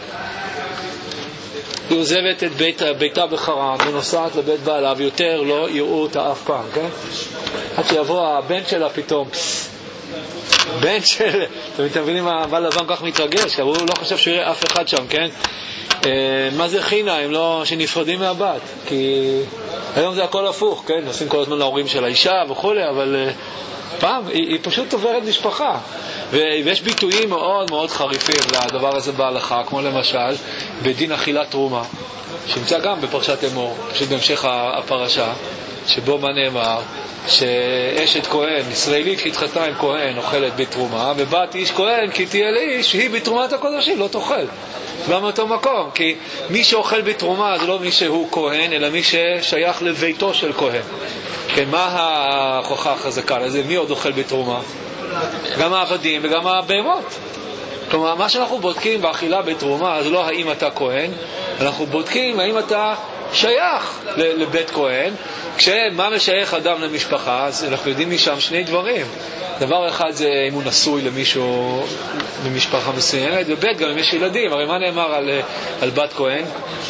היא עוזבת את ביתה בחרן ונוסעת לבית בעלה ויותר לא יראו אותה אף פעם, כן? עד שיבוא הבן שלה פתאום, בן של, אתם מבינים מה הבעל לבן כך מתרגש, הוא לא חושב שיראה אף אחד שם, כן? מה זה חינה, הם לא שנפרדים מהבת, כי היום זה הכל הפוך, כן? נוסעים כל הזמן להורים של האישה וכו', אבל פעם היא פשוט עוברת משפחה. ויש ביטויים מאוד מאוד חריפים לדבר הזה בהלכה, כמו למשל בדין אכילת תרומה, שנמצא גם בפרשת אמור, פשוט בהמשך הפרשה, שבו מה נאמר, שאשת כהן, ישראלית שהתחתנה עם כהן, אוכלת בתרומה, ובת איש כהן כי תהיה לאיש, היא בתרומת הקודשים לא תאכל. גם מאותו מקום, כי מי שאוכל בתרומה זה לא מי שהוא כהן, אלא מי ששייך לביתו של כהן. כן, מה ההוכחה החזקה לזה? מי עוד אוכל בתרומה? גם העבדים וגם הבהמות. כלומר, מה שאנחנו בודקים באכילה בתרומה זה לא האם אתה כהן, אנחנו בודקים האם אתה שייך לבית כהן. כשמה משייך אדם למשפחה, אז אנחנו יודעים משם שני דברים. דבר אחד זה אם הוא נשוי למישהו ממשפחה מסוימת, ובית גם אם יש ילדים. הרי מה נאמר על בת כהן?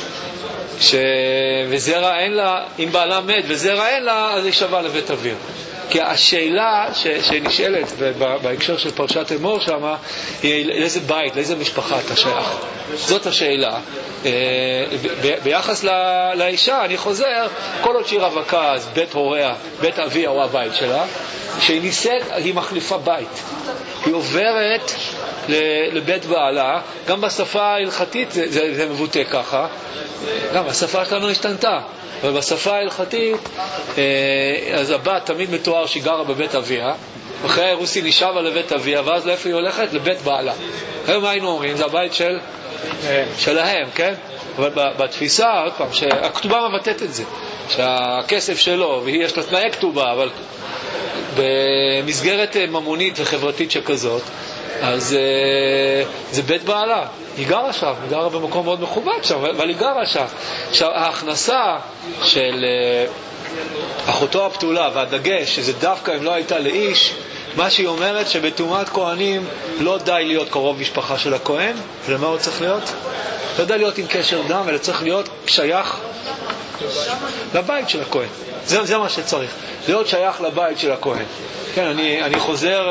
וזרע אין לה, אם בעלה מת וזרע אין לה, אז היא שווה לבית אביה. כי השאלה שנשאלת בהקשר של פרשת אמור שמה, היא לאיזה בית, לאיזה משפחה אתה שייך. זאת השאלה. ביחס לאישה, אני חוזר, כל עוד שהיא רווקה, אז בית הוריה, בית אביה הוא הבית שלה, שהיא ניסית, היא מחליפה בית. היא עוברת לבית בעלה, גם בשפה ההלכתית זה מבוטא ככה, גם השפה שלנו השתנתה. אבל בשפה ההלכתית, אז הבת תמיד מתואר שהיא גרה בבית אביה, אחרי האירוסין היא שבה לבית אביה, ואז לאיפה היא הולכת? לבית בעלה. היום מה היינו אומרים? זה הבית שלהם, כן? אבל בתפיסה, עוד פעם, שהכתובה מבטאת את זה, שהכסף שלו, והיא יש לה תנאי כתובה, אבל במסגרת ממונית וחברתית שכזאת, אז זה בית בעלה. היא גרה שם, היא גרה במקום מאוד מכובד שם, אבל היא גרה שם. עכשיו, ההכנסה של אחותו הפתולה והדגש, שזה דווקא אם לא הייתה לאיש, מה שהיא אומרת שבתרומת כהנים לא די להיות קרוב משפחה של הכהן, ולמה הוא צריך להיות? לא די להיות עם קשר דם, אלא צריך להיות שייך לבית של הכהן. זה מה שצריך, להיות שייך לבית של הכהן. כן, אני חוזר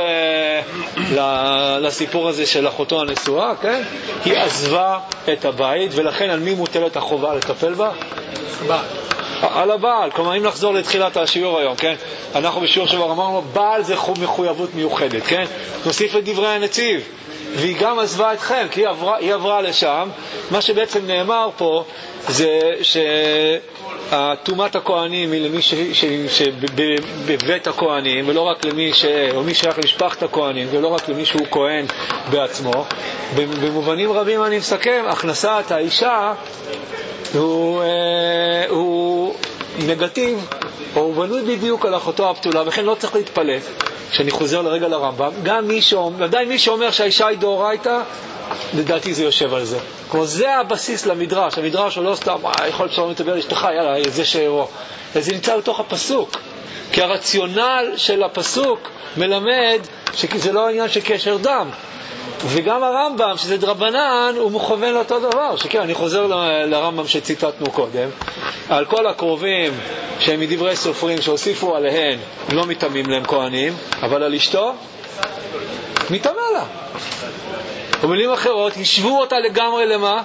לסיפור הזה של אחותו הנשואה, כן? היא עזבה את הבית, ולכן על מי מוטלת החובה לטפל בה? על הבעל. כלומר, אם נחזור לתחילת השיעור היום, כן? אנחנו בשיעור שבר אמרנו, בעל זה מחויבות מיוחדת, כן? נוסיף את דברי הנציב. והיא גם עזבה אתכם, כי היא עברה לשם. מה שבעצם נאמר פה זה שתומת הכהנים היא למי שבבית הכהנים, ולא רק למי או מי שייך למשפחת הכהנים, ולא רק למי שהוא כהן בעצמו. במובנים רבים אני מסכם, הכנסת האישה הוא נגטיב, או הוא בנוי בדיוק על אחותו הפתולה, וכן לא צריך להתפלא. כשאני חוזר לרגע לרמב"ם, גם עדיין מי שאומר שהאישה היא דאורייתא, לדעתי זה יושב על זה. כמו זה הבסיס למדרש. המדרש הוא לא סתם, יכול להיות שלא מתאבר אשתך, יאללה, זה שאירו. זה נמצא בתוך הפסוק. כי הרציונל של הפסוק מלמד שזה לא עניין של קשר דם. וגם הרמב"ם, שזה דרבנן, הוא מכוון לאותו דבר. שכן, אני חוזר לרמב"ם שציטטנו קודם. על כל הקרובים שהם מדברי סופרים שהוסיפו עליהן, לא מתאמים להם כהנים, אבל על אשתו, מתאמה לה. במילים אחרות, ישבו אותה לגמרי למה?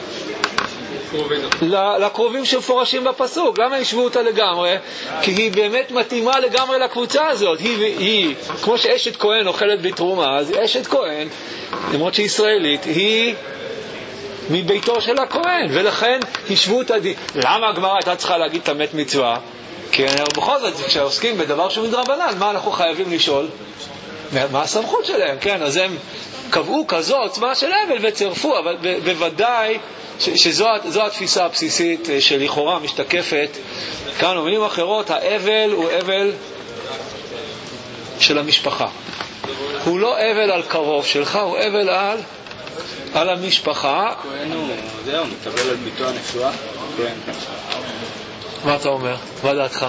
לקרובים שמפורשים בפסוק. למה ישבו אותה לגמרי? כי היא באמת מתאימה לגמרי לקבוצה הזאת. היא כמו שאשת כהן אוכלת בתרומה, אז אשת כהן, למרות שהיא ישראלית, היא מביתו של הכהן, ולכן ישבו אותה. למה הגמרא הייתה צריכה להגיד את המת מצווה? כי בכל זאת, כשעוסקים בדבר שהוא מדרבנן, מה אנחנו חייבים לשאול? מה הסמכות שלהם? כן, אז הם קבעו כזו עוצמה של אבל וצרפו, אבל בוודאי שזו התפיסה הבסיסית שלכאורה משתקפת כאן. במילים אחרות, האבל הוא אבל של המשפחה. הוא לא אבל על קרוב שלך, הוא אבל על המשפחה. כהן הוא, זהו, מתאבל על ביתו הנשואה? כן. מה אתה אומר? מה דעתך?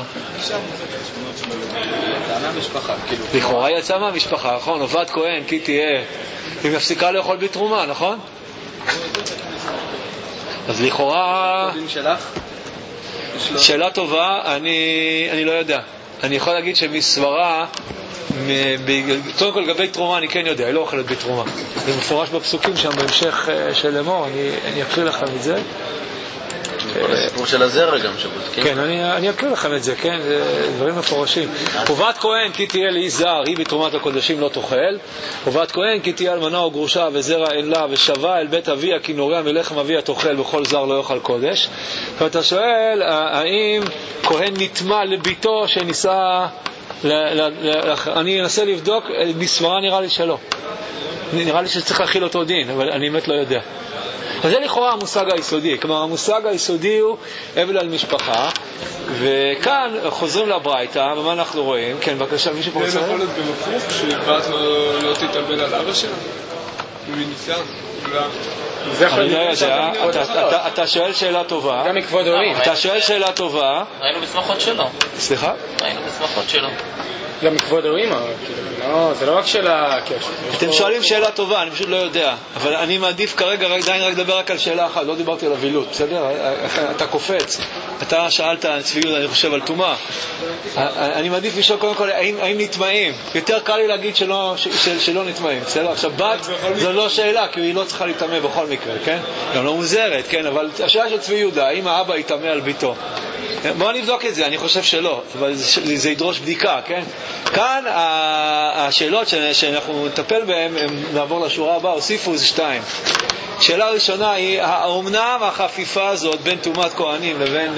מהמשפחה, כאילו. לכאורה יצא מהמשפחה, נכון? עובד כהן, כי תהיה, היא מפסיקה לאכול בתרומה, נכון? אז לכאורה... שאלה טובה, אני לא יודע. אני יכול להגיד שמסברה, קודם כל לגבי תרומה אני כן יודע, היא לא אוכלת בתרומה. זה מפורש בפסוקים שם בהמשך של אמור, אני אקריא לכם את זה. הסיפור של הזרע גם שבודקים. כן, אני אקריא לכם את זה, כן, זה דברים מפורשים. עובד כהן כי תהיה לאיש זר, היא בתרומת הקודשים לא תאכל. עובד כהן כי תהיה אלמנה או גרושה וזרע אין לה, ושבה אל בית אביה כי נוריה מלחם אביה תאכל, וכל זר לא יאכל קודש. ואתה שואל, האם כהן נטמע לביתו שניסה, אני אנסה לבדוק, בסברה נראה לי שלא. נראה לי שצריך להכיל אותו דין, אבל אני באמת לא יודע. אז זה לכאורה המושג היסודי. כלומר, המושג היסודי הוא אבל על משפחה, וכאן חוזרים לברייתא, ומה אנחנו רואים? כן, בבקשה, מישהו פה רוצה? זה יכול להיות במפוך, שבת לא תתאבל על אבא שלה? מניסה? אני לא יודע, אתה שואל שאלה טובה. גם מכבוד הורים. אתה שואל שאלה טובה. ראינו בסמכות שלו. סליחה? ראינו בסמכות שלו. גם מכבוד הורים, זה לא רק שאלה... אתם שואלים שאלה טובה, אני פשוט לא יודע. אבל אני מעדיף כרגע עדיין רק לדבר רק על שאלה אחת, לא דיברתי על אבילות, בסדר? אתה קופץ. אתה שאלת על צביעות, אני חושב על תומה. אני מעדיף לשאול קודם כל, האם נטמעים? יותר קל לי להגיד שלא נטמעים, בסדר? עכשיו, בת, זו לא שאלה, כי היא לא צריכה להתאמה בכל מקרה, כן? גם לא מוזרת, כן? אבל השאלה של צבי יהודה, האם האבא יתאמה על ביתו? בואו נבדוק את זה, אני חושב שלא, אבל זה ידרוש בדיקה, כן? כאן השאלות שאנחנו נטפל בהן, נעבור לשורה הבאה, הוסיפו זה 2. שאלה ראשונה היא, האומנם החפיפה הזאת בין תאומת כהנים לבין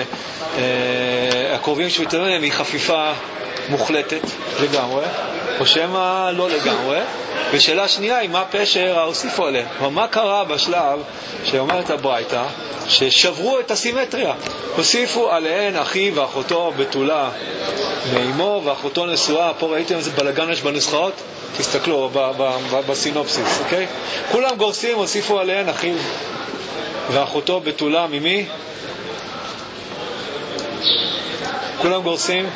הקרובים שמתאמים היא חפיפה מוחלטת לגמרי, או שמה לא לגמרי? ושאלה שנייה היא, מה פשר ההוסיפו עליהם? מה קרה בשלב שאומרת הברייתא ששברו את הסימטריה? הוסיפו עליהן אחי ואחותו בתולה מאמו ואחותו נשואה. פה ראיתם איזה בלגן יש בנוסחאות? תסתכלו בסינופסיס, אוקיי? כולם גורסים, הוסיפו עליהן אחיו ואחותו בתולה ממי? כולם גורסים?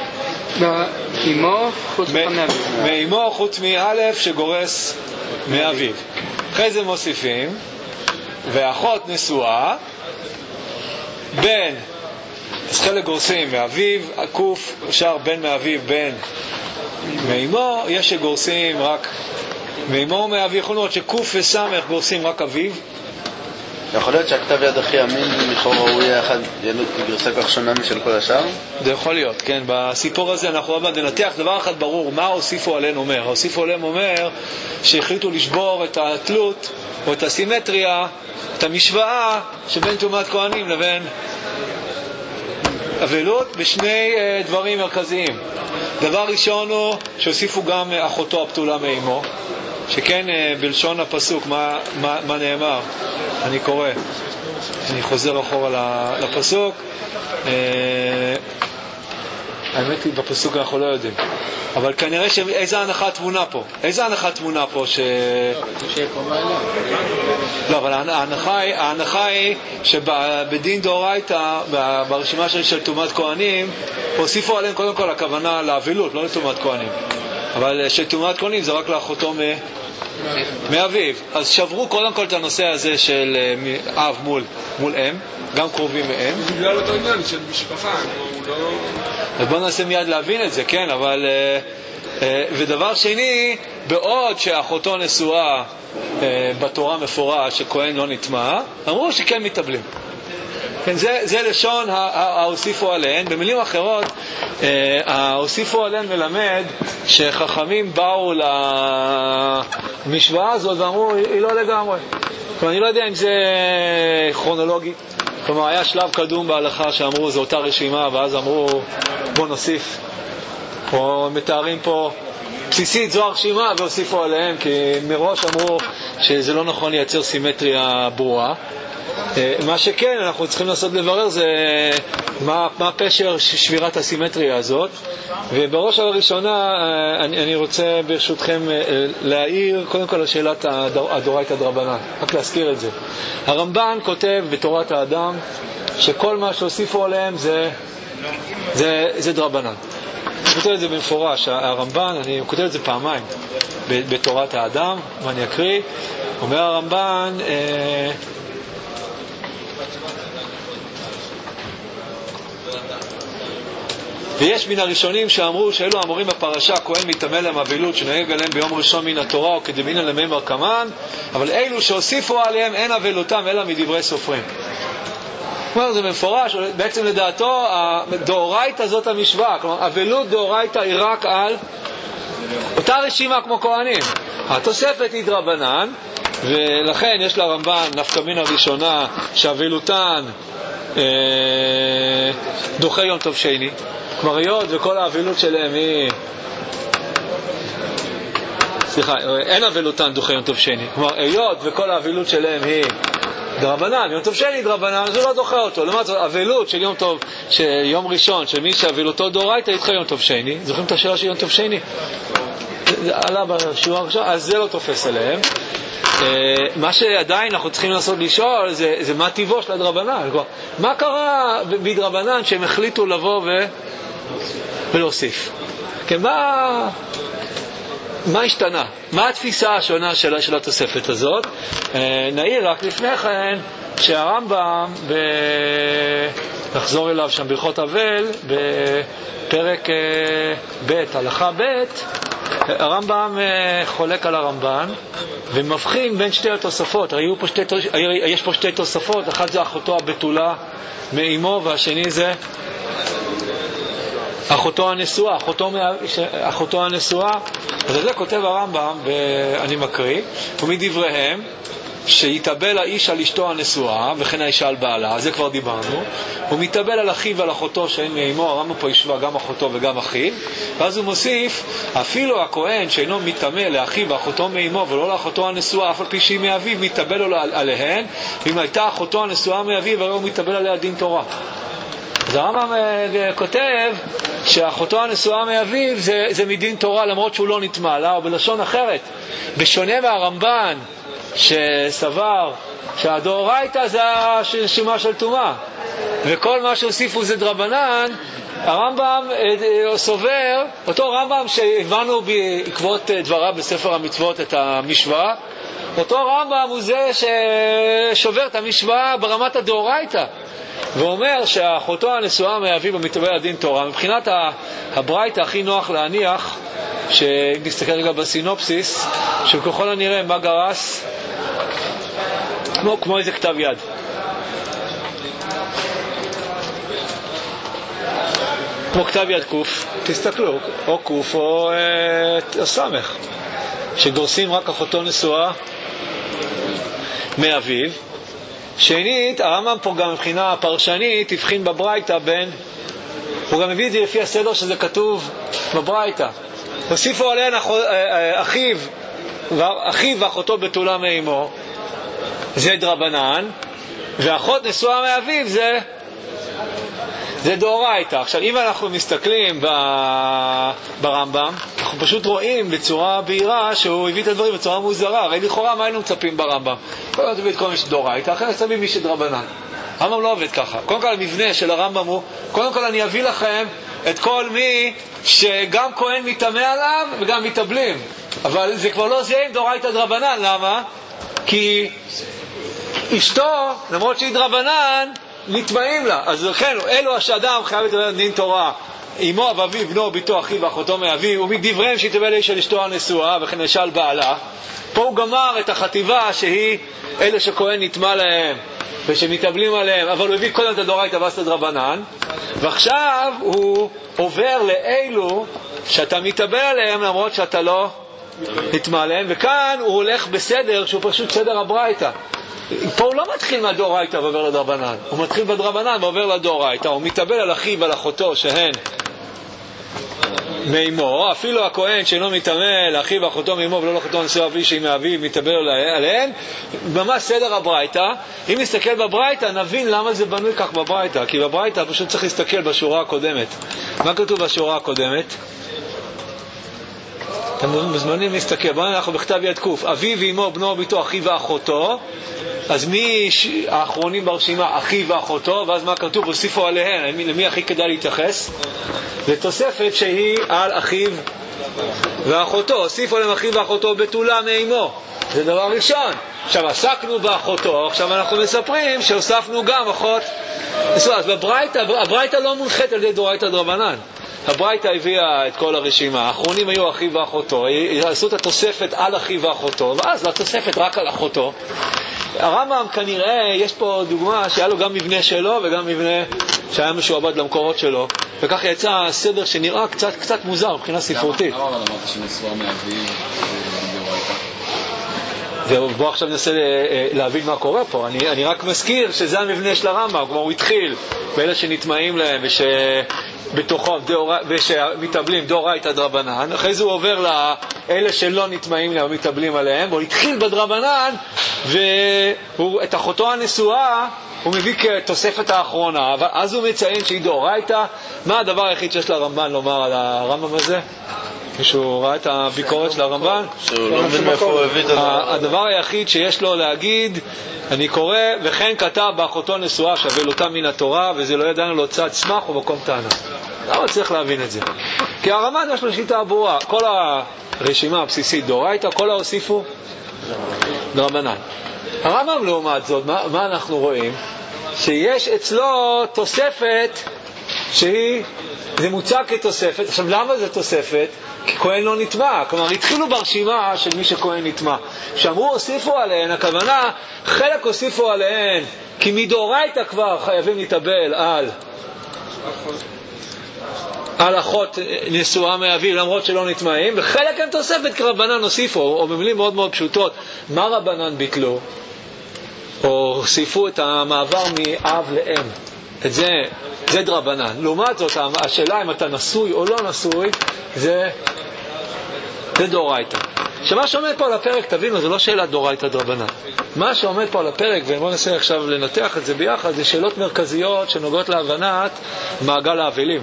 מאמו חוץ מאביו. מאמו חוץ מאלף שגורס מאביו. אחרי זה מוסיפים, ואחות נשואה, בן, אז חלק גורסים מאביו, עקוף, אפשר בן מאביו, בן מאמו, יש שגורסים רק מאמו מאביו, יכול להיות שקוף וסמך גורסים רק אביו. יכול להיות שהכתב יד הכי אמין לכאורה הוא יהיה אחד גרסה כך שונה משל כל השאר? זה יכול להיות, כן. בסיפור הזה אנחנו עוד ננתח דבר אחד ברור, מה הוסיפו עליהם אומר. הוסיפו עליהם אומר שהחליטו לשבור את התלות או את הסימטריה, את המשוואה שבין תאומת כהנים לבין אבלות בשני דברים מרכזיים. דבר ראשון הוא שהוסיפו גם אחותו הפתולה מאמו, שכן בלשון הפסוק מה נאמר, אני קורא, אני חוזר אחורה לפסוק. האמת היא בפסוק אנחנו לא יודעים, אבל כנראה איזה הנחה תמונה פה? איזה הנחה תמונה פה לא, אבל ההנחה היא שבדין דאורייתא, ברשימה של תרומת כהנים, הוסיפו עליהם קודם כל הכוונה לאבילות, לא לתרומת כהנים. אבל שתרומת כהנים זה רק לאחותו מאביו. אז שברו קודם כל את הנושא הזה של אב מול אם, גם קרובים מאם. בגלל אותו עניין של משפחה, הוא לא... אז בואו ננסה מיד להבין את זה, כן, אבל... ודבר שני, בעוד שאחותו נשואה בתורה מפורש שכהן לא נטמע, אמרו שכן מתאבלים. כן, זה לשון ההוסיפו עליהן. במילים אחרות, ההוסיפו עליהן מלמד שחכמים באו למשוואה הזאת ואמרו, היא לא לגמרי. כלומר, אני לא יודע אם זה כרונולוגי. כלומר, היה שלב קדום בהלכה שאמרו, זו אותה רשימה, ואז אמרו, בוא נוסיף. או מתארים פה בסיסית זו הרשימה והוסיפו עליהם, כי מראש אמרו שזה לא נכון לייצר סימטריה ברורה. מה שכן אנחנו צריכים לעשות לברר זה מה פשר שבירת הסימטריה הזאת. ובראש הראשונה אני רוצה ברשותכם להעיר קודם כל לשאלת הדאורייתא דרבנן, רק להזכיר את זה. הרמב"ן כותב בתורת האדם שכל מה שהוסיפו עליהם זה דרבנן. אני כותב את זה במפורש, הרמב"ן, אני כותב את זה פעמיים בתורת האדם, ואני אקריא. אומר הרמב"ן, ויש מן הראשונים שאמרו שאלו המורים בפרשה, כהן מתאמה להם אבילות שנהג עליהם ביום ראשון מן התורה או כדמין עליהם מרקמן, אבל אלו שהוסיפו עליהם אין אבילותם אלא מדברי סופרים. כלומר, זה מפורש, בעצם לדעתו, הדאורייתא זאת המשוואה. כלומר, אבילות דאורייתא היא רק על אותה רשימה כמו כהנים. התוספת היא דרבנן, ולכן יש לרמב"ן נפקא מינה ראשונה שאבילותן דוחה יום טוב שני. כלומר, היות וכל האבילות שלהם היא... אין אבילותן דוחה יום טוב שני. כלומר, היות וכל האבילות שלהם היא... דרבנן, יום טוב שני דרבנן, זה לא דוחה אותו. למעט זאת, אבילות של יום ראשון, של מי שאבילותו דאורייתא ידחה יום טוב שני. זוכרים את השאלה של יום טוב שני? עלה בשיעור הראשון, אז זה לא תופס עליהם. מה שעדיין אנחנו צריכים לנסות לשאול זה מה טיבו של הדרבנן. מה קרה בדרבנן שהם החליטו לבוא ולהוסיף? כן, מה השתנה? מה התפיסה השונה של התוספת הזאת? נעיר רק לפני כן שהרמב"ם, נחזור אליו שם ברכות אבל, בפרק ב' הלכה ב', הרמב"ם חולק על הרמב"ן ומבחין בין שתי התוספות. יש פה שתי תוספות, אחת זה אחותו הבתולה מאמו והשני זה אחותו הנשואה, אחותו הנשואה. אז זה כותב הרמב"ם, ואני מקריא, ומדבריהם שיתאבל האיש על אשתו הנשואה וכן האישה על בעלה, זה כבר דיברנו. הוא מתאבל על אחיו ועל אחותו שאין מאמו, הרמב"ם פה ישווה גם אחותו וגם אחיו, ואז הוא מוסיף אפילו הכהן שאינו מתאמה לאחיו ואחותו מאמו ולא לאחותו הנשואה, אף על פי שהיא מאביו מתאבל לו עליהן, ואם הייתה אחותו הנשואה מאביו הרי הוא מתאבל עליה דין תורה. אז הרמב"ם כותב שאחותו הנשואה מאביו זה מדין תורה למרות שהוא לא נטמע לה, או בלשון אחרת, בשונה מהרמב"ן שסבר שהדאורייתא זה הרשימה של טומאה וכל מה שהוסיפו זה דרבנן, הרמב"ם סובר, אותו רמב"ם שהבנו בעקבות דבריו בספר המצוות את המשוואה, אותו רמב"ם הוא זה ששובר את המשוואה ברמת הדאורייתא ואומר שאחותו הנשואה מאביו מתאבל על דין תורה. מבחינת הברייתא הכי נוח להניח שאם נסתכל רגע בסינופסיס שככל הנראה מה גרס כמו איזה כתב יד, כמו כתב יד קוף, תסתכלו, או קוף או סמך, שגורסים רק אחותו נשואה מאביו. שנית, הרמב"ם פה גם מבחינה הפרשנית הבחין בברייתא בין, הוא גם מביא את זה לפי הסדר שזה כתוב בברייתא, הוסיפו עליהן אחיו ואחותו בתולה מאמו, זה דרבנן, ואחות נשואה מאביו זה דאורייתא. עכשיו, אם אנחנו מסתכלים ברמב"ם, אנחנו פשוט רואים בצורה בהירה שהוא הביא את הדברים בצורה מוזרה. הרי לכאורה מה היינו מצפים ברמב"ם? קודם כל תביא את כל מי שדאורייתא, אחרי נצבים מי שדרבנן. הרמב"ם לא עובד ככה. קודם כל המבנה של הרמב"ם הוא, קודם כל אני אביא לכם את כל מי שגם כהן מתאמה עליו וגם מתאבלים. אבל זה כבר לא זה עם דאורייתא דרבנן. למה? כי אשתו, למרות שהיא דרבנן, נטמעים לה. אז לכן, אלו שאדם חייב לדבר דין תורה, אמו ואביו, בנו, ביתו, אחיו ואחותו מאביו, ומדבריהם שיתבל איש על אשתו הנשואה וכן אישה על בעלה. פה הוא גמר את החטיבה שהיא אלה שכהן נטמע להם ושמתאבלים עליהם, אבל הוא הביא קודם את הדאורייתא ואז את הדרבנן, ועכשיו הוא עובר לאלו שאתה מתאבל עליהם למרות שאתה לא נטמע עליהם, וכאן הוא הולך בסדר שהוא פשוט סדר הברייתא. פה הוא לא מתחיל מהדאורייתא ועובר לדרבנן, הוא מתחיל בדרבנן ועובר לדאורייתא. הוא מתאבל על אחיו ועל אחותו שהן מאמו, אפילו הכהן שאינו מתאמה לאחיו ואחותו מאמו ולא לאחותו הנשואה בלי שהיא מאביו, מתאבל עליהן. ממש סדר הברייתא. אם נסתכל בברייתא נבין למה זה בנוי כך בברייתא, כי בברייתא פשוט צריך להסתכל בשורה הקודמת. מה כתוב בשורה הקודמת? אתם מוזמנים להסתכל. בואו אנחנו בכתב יד קוף, אביו ואמו, בנו, ביתו, אחיו ואחותו. אז מי האחרונים ברשימה? אחיו ואחותו. ואז מה כתוב? הוסיפו עליהן. למי הכי כדאי להתייחס? לתוספת שהיא על אחיו ואחותו. הוסיפו עליהם אחיו ואחותו בתולה מאמו. זה דבר ראשון. עכשיו עסקנו באחותו, עכשיו אנחנו מספרים שהוספנו גם אחות. אז הברייתא לא מונחית על ידי דאורייתא דרבנן. הברייתא הביאה את כל הרשימה. האחרונים היו אחיו ואחותו, עשו את התוספת על אחיו ואחותו, ואז התוספת רק על אחותו. הרמב"ם כנראה, יש פה דוגמה שהיה לו גם מבנה שלו וגם מבנה שהיה משועבד למקורות שלו, וכך יצא סדר שנראה קצת מוזר מבחינה ספרותית. למה אמרת שנשואה מאביו דאורייתא? זהו, בוא עכשיו ננסה להבין מה קורה פה. אני רק מזכיר שזה המבנה של הרמב"ם, כמו הוא התחיל באלה שנטמעים להם בתוכו ושמתאבלים דאורייתא דרבנן, אחרי זה הוא עובר לאלה שלא נטמעים להם ומתאבלים עליהם, הוא התחיל בדרבנן, ואת אחותו הנשואה הוא מביא כתוספת האחרונה, אז הוא מציין שהיא דאורייתא. מה הדבר היחיד שיש לרמב"ן לומר על הרמב"ם הזה? מישהו ראה את הביקורת של הרמב"ן? שהוא לא מבין מאיפה הוא הביא את זה. הדבר היחיד שיש לו להגיד, אני קורא, וכן כתב באחותו נשואה שבלותה מן התורה, וזה לא ידענו להוצאת סמך ובמקום טענה. למה צריך להבין את זה? כי הרמב"ן יש לו שיטה ברורה. כל הרשימה הבסיסית דאורייתא, כל ההוסיפו דרבנן. הרמב"ם לעומת זאת, מה אנחנו רואים? שיש אצלו תוספת שהיא, זה מוצג כתוספת. עכשיו למה זה תוספת? כי כהן לא נטמע. כלומר התחילו ברשימה של מי שכהן נטמע. שאמרו הוסיפו עליהן, הכוונה חלק הוסיפו עליהן כי מדאורייתא כבר חייבים להתאבל על אחות נשואה מאביו למרות שלא נטמעים, וחלק הם תוספת כרבנן הוסיפו, או במילים מאוד מאוד פשוטות. מה רבנן ביטלו? או הוסיפו את המעבר מאב לאם. את זה דרבנן. לעומת זאת, השאלה אם אתה נשוי או לא נשוי, זה דאורייתא. שמה שעומד פה על הפרק, תבינו, זה לא שאלה דאורייתא דרבנן. מה שעומד פה על הפרק, ובואו ננסה עכשיו לנתח את זה ביחד, זה שאלות מרכזיות שנוגעות להבנת מעגל האבלים.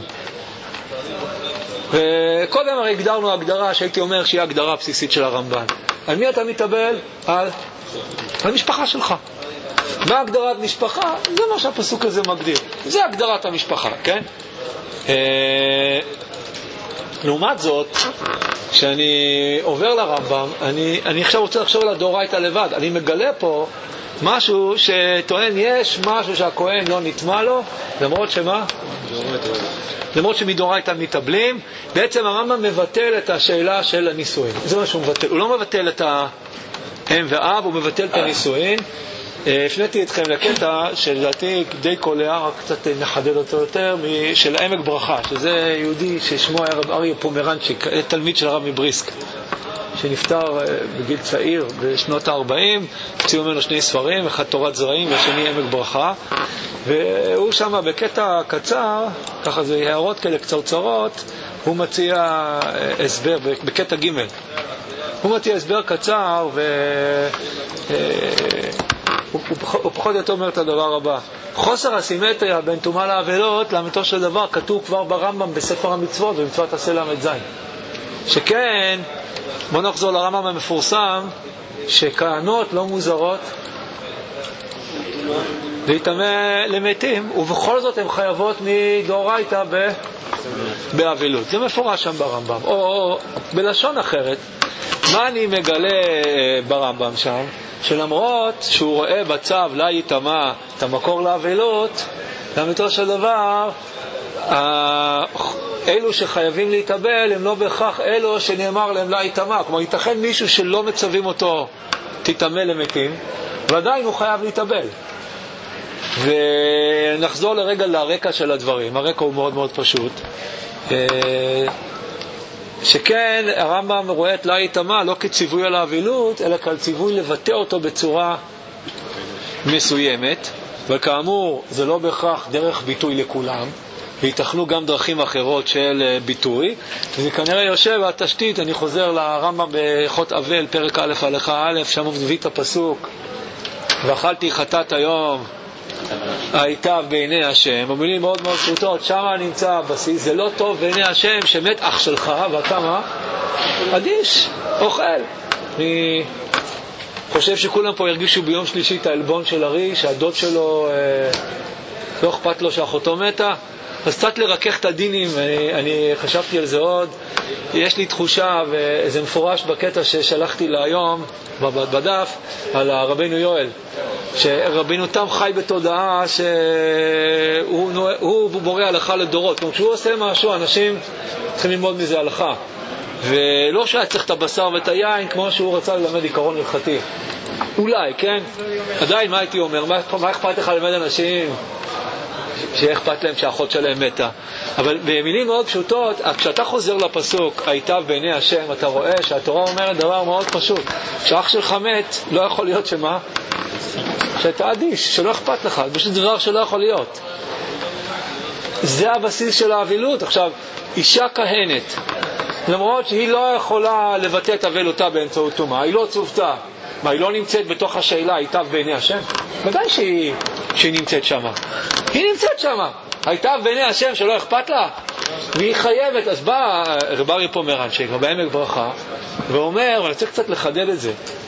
וקודם הרי הגדרנו הגדרה שהייתי אומר שהיא הגדרה בסיסית של הרמב"ן. על מי אתה מתאבל? על המשפחה שלך. מה הגדרת משפחה? זה מה שהפסוק הזה מגדיר. זה הגדרת המשפחה, כן? לעומת זאת, כשאני עובר לרמב"ם, אני עכשיו רוצה לחשוב על הדאורייתא לבד. אני מגלה פה משהו שטוען יש משהו שהכהן לא נטמע לו, למרות שמה? למרות שמדאורייתא מתאבלים. בעצם הרמב"ם מבטל את השאלה של הנישואין. זה מה שהוא מבטל. הוא לא מבטל את האם ואב, הוא מבטל את הנישואין. הפניתי אתכם לקטע שלדעתי די קולע, רק קצת נחדד אותו יותר, של עמק ברכה, שזה יהודי ששמו היה רב אריה פומרנצ'יק, תלמיד של הרב מבריסק, שנפטר בגיל צעיר בשנות ה-40, הוציאו ממנו 2 ספרים, אחד תורת זרעים והשני עמק ברכה, והוא שם בקטע קצר, ככה זה הערות כאלה קצרצרות, הוא מציע הסבר בקטע ג' הוא מציע הסבר קצר הוא פחות או יותר אומר את הדבר הבא. חוסר הסימטריה בין טומאה לאבלות, לאמיתו של דבר, כתוב כבר ברמב"ם בספר המצוות, במצוות עשה ל"ז. שכן, בוא נחזור לרמב"ם המפורסם, שכהנות לא מוזרות להתאמה למתים, ובכל זאת הן חייבות מדאורייתא באבלות. זה מפורש שם ברמב"ם. או בלשון אחרת, מה אני מגלה ברמב"ם שם? שלמרות שהוא רואה בצו לא יטמא את המקור לאבלות, לאמיתו של דבר, אלו שחייבים להתאבל הם לא בהכרח אלו שנאמר להם לא יטמא. כלומר, ייתכן מישהו שלא מצווים אותו תטמא למתים, ועדיין הוא חייב להתאבל. ונחזור לרגע לרקע של הדברים. הרקע הוא מאוד מאוד פשוט. שכן הרמב"ם רואה את לא יטמא לא כציווי על האבלות, אלא כציווי לבטא אותו בצורה מסוימת, וכאמור זה לא בהכרח דרך ביטוי לכולם, ויתכנו גם דרכים אחרות של ביטוי. וזה כנראה יושב בתשתית, אני חוזר לרמב"ם בהלכות אבל פרק א' הלכה א', שם מביא את הפסוק ואכלתי חטאת היום היטב בעיני השם. במילים מאוד מאוד פשוטות, שם נמצא הבסיס. זה לא טוב בעיני השם שמת אח שלך ואתה מה? אדיש, אוכל. אני חושב שכולם פה ירגישו ביום שלישי את העלבון של הרי, שהדוד שלו לא אכפת לו שאחותו מתה. אז קצת לרכך את הדינים. אני חשבתי על זה עוד. יש לי תחושה, וזה מפורש בקטע ששלחתי להיום בדף על רבינו יואל, שרבינו תם חי בתודעה שהוא בורא הלכה לדורות. כלומר, כשהוא עושה משהו, אנשים צריכים ללמוד מזה הלכה, ולא שהיה צריך את הבשר ואת היין כמו שהוא רצה ללמד עיקרון הלכתי. אולי, כן? עדיין מה הייתי אומר? מה אכפת לך ללמד אנשים שאכפת להם שהאחות שלהם מתה? אבל במילים מאוד פשוטות, כשאתה חוזר לפסוק היטב בעיני השם, אתה רואה שהתורה אומרת דבר מאוד פשוט, שאח שלך מת, לא יכול להיות שמה? שאתה אדיש, שלא אכפת לך. זה פשוט דבר שלא יכול להיות. זה הבסיס של האבלות. עכשיו, אישה כהנת, למרות שהיא לא יכולה לבטא את אבלותה באמצעות טומאה, היא לא צוותה. מה, היא לא נמצאת בתוך השאלה היטב בעיני השם? ודאי שהיא נמצאת שמה. היא נמצאת שמה. היטב בעיני השם שלא אכפת לה, והיא חייבת. אז בא רב אריה פומרנצ'יק בעמק ברכה ואומר, ואני צריך קצת לחדד את זה,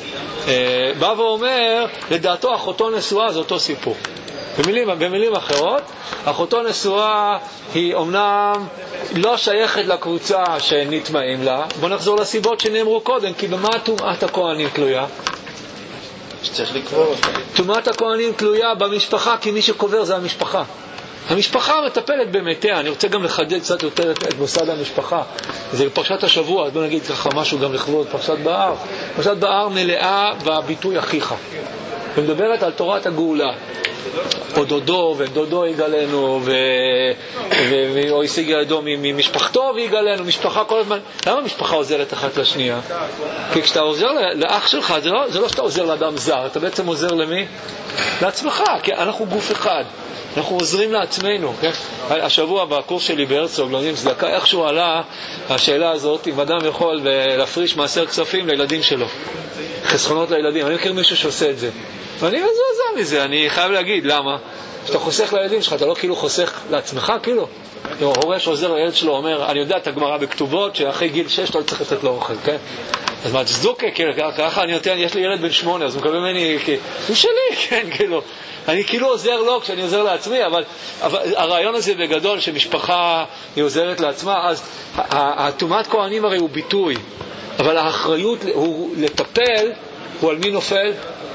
בא ואומר, לדעתו אחותו נשואה זה אותו סיפור. במילים אחרות, אחותו נשואה היא אומנם לא שייכת לקבוצה שנטמעים לה. בוא נחזור לסיבות שנאמרו קודם, כי במה טומאת הכהנים תלויה? שצריך לקבור אותה. טומאת הכהנים תלויה במשפחה, כי מי שקובר זה המשפחה. המשפחה מטפלת במתיה. אני רוצה גם לחדד קצת יותר את מוסד המשפחה. זה פרשת השבוע, אז בוא נגיד ככה משהו גם לכבוד פרשת בהר. פרשת בהר מלאה בביטוי אחיך, ומדברת על תורת הגאולה. או דודו, ודודו יגלנו, או ישיג ילדו ממשפחתו ויגלנו. משפחה כל הזמן. למה משפחה עוזרת אחת לשנייה? כי כשאתה עוזר לאח שלך, זה לא שאתה עוזר לאדם זר, אתה בעצם עוזר למי? לעצמך, כי אנחנו גוף אחד. אנחנו עוזרים לעצמנו, כן? השבוע בקורס שלי בהרצוג, לומדים צדקה, איכשהו עלה השאלה הזאת, אם אדם יכול להפריש מעשר כספים לילדים שלו, חסכונות לילדים. אני מכיר מישהו שעושה את זה, ואני מזועזע מזה. אני חייב להגיד, למה? כשאתה חוסך לילדים שלך, אתה לא כאילו חוסך לעצמך, כאילו? הורה שעוזר לילד שלו אומר, אני יודע את הגמרא בכתובות, שאחרי גיל 6 אתה לא צריך לתת לו אוכל, כן? אז מה, צדוקה, ככה אני נותן, יש לי ילד בן 8, אז הוא מקבל ממני, הוא שלי, כן, כאילו. אני כאילו עוזר לו כשאני עוזר לעצמי, אבל הרעיון הזה בגדול שמשפחה היא עוזרת לעצמה. אז הטומאת כהנים הרי הוא ביטוי, אבל האחריות הוא לטפל, הוא על מי נופל?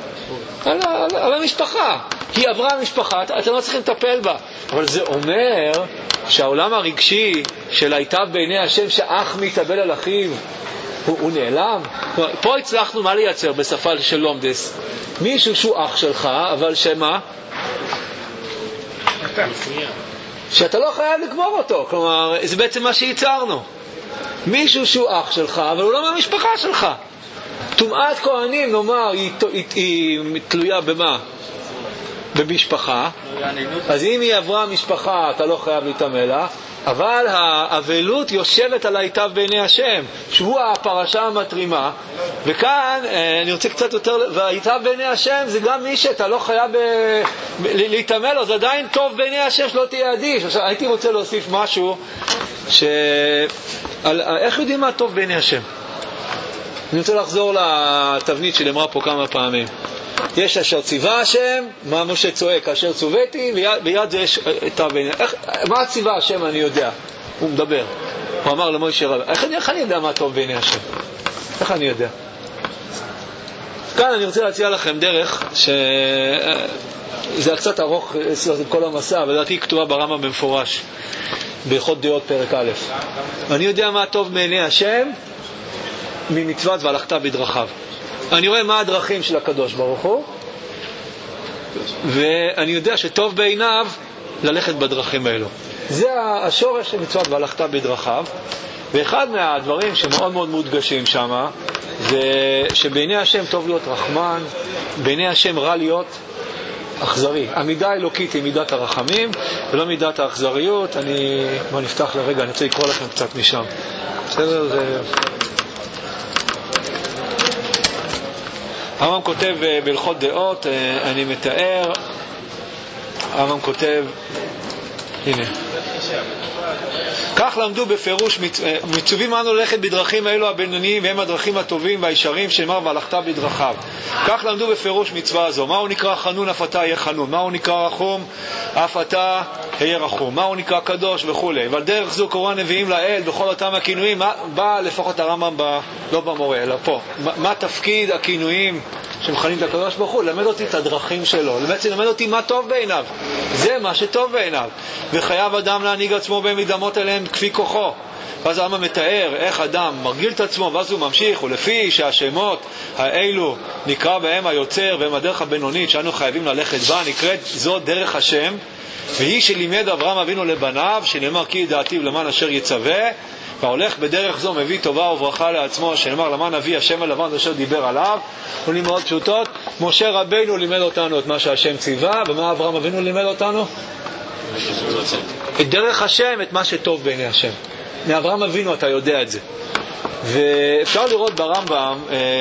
על המשפחה. היא עברה המשפחה, אתם לא צריכים לטפל בה. אבל זה אומר שהעולם הרגשי של היטב בעיני השם שאח מתאבל על אחיו הוא נעלם. פה הצלחנו מה לייצר בשפה של לומדס? מישהו שהוא אח שלך, אבל שמה? שאתה לא חייב לקבור אותו. כלומר, זה בעצם מה שייצרנו. מישהו שהוא אח שלך, אבל הוא לא מהמשפחה שלך. טומאת כהנים, נאמר, היא תלויה במה? במשפחה. אז אם היא עברה משפחה, אתה לא חייב להתאמל לה. אבל האבלות יושבת על היטב בעיני השם, שהוא הפרשה המתרימה. וכאן אני רוצה קצת יותר, והיטב בעיני השם זה גם מי שאתה לא חייב להתאמל לו, זה עדיין טוב בעיני השם שלא תהיה אדיש. עכשיו הייתי רוצה להוסיף משהו איך יודעים מה טוב בעיני השם. אני רוצה לחזור לתבנית שנאמרה פה כמה פעמים. יש אשר ציווה השם, מה משה צועק, אשר צוויתי, ויד זה יש טוב בעיני. מה ציווה השם אני יודע, הוא מדבר, הוא אמר למשה רב, איך אני יודע מה טוב בעיני השם? איך אני יודע? כאן אני רוצה להציע לכם דרך שזה קצת ארוך כל המסע, אבל דעתי כתובה ברמב"ם במפורש בהלכות דעות פרק א'. אני יודע מה טוב בעיני השם ממצוות והלכת בדרכיו. אני רואה מה הדרכים של הקדוש ברוך הוא, ואני יודע שטוב בעיניו ללכת בדרכים האלו. זה השורש של מצוות והלכת בדרכיו. ואחד מהדברים שמאוד מאוד מודגשים שם זה שבעיני השם טוב להיות רחמן, בעיני השם רע להיות אכזרי. המידה האלוקית היא מידת הרחמים ולא מידת האכזריות. בוא נפתח לרגע, אני רוצה לקרוא לכם קצת משם. בסדר? הרמב"ם כותב בהלכות דעות, אני מתאר, הרמב"ם כותב, הנה, כך למדו בפירוש, מצווים אנו ללכת בדרכים האלו הבינוניים והם הדרכים הטובים והישרים שנאמר והלכת בדרכיו. כך למדו בפירוש מצווה הזו. מהו נקרא חנון אף אתה יהיה חנון, מהו נקרא רחום אף אתה יהיה רחום, מהו נקרא קדוש וכו'. ועל דרך זו קורא הנביאים לאל בכל אותם הכינויים. בא לפחות הרמב"ם לא במורה אלא פה, מה תפקיד הכינויים שמכנים את הקדוש ברוך הוא? למד אותי את הדרכים שלו, למד אותי מה טוב בעיניו, זה מה שטוב בעיניו, וחייב אדם להנהיג עצמו במדמות אליהם כפי כוחו. ואז הרמב"ם מתאר איך אדם מרגיל את עצמו, ואז הוא ממשיך, ולפי שהשמות האלו נקרא בהם היוצר והם הדרך הבינונית שאנו חייבים ללכת בה, נקראת זו דרך השם, והיא שלימד אברהם אבינו לבניו, שנאמר כי ידעתיו למען אשר יצווה, והולך בדרך זו מביא טובה וברכה לעצמו, שנאמר למען אבי השם הלבן אשר דיבר עליו. עולים מאוד פשוטות. משה רבינו לימד אותנו את מה שהשם ציווה, ומה אברהם אבינו לימד אותנו? את דרך השם, את מה שטוב בעיני השם. מאברהם אבינו אתה יודע את זה. ואפשר לראות ברמב"ם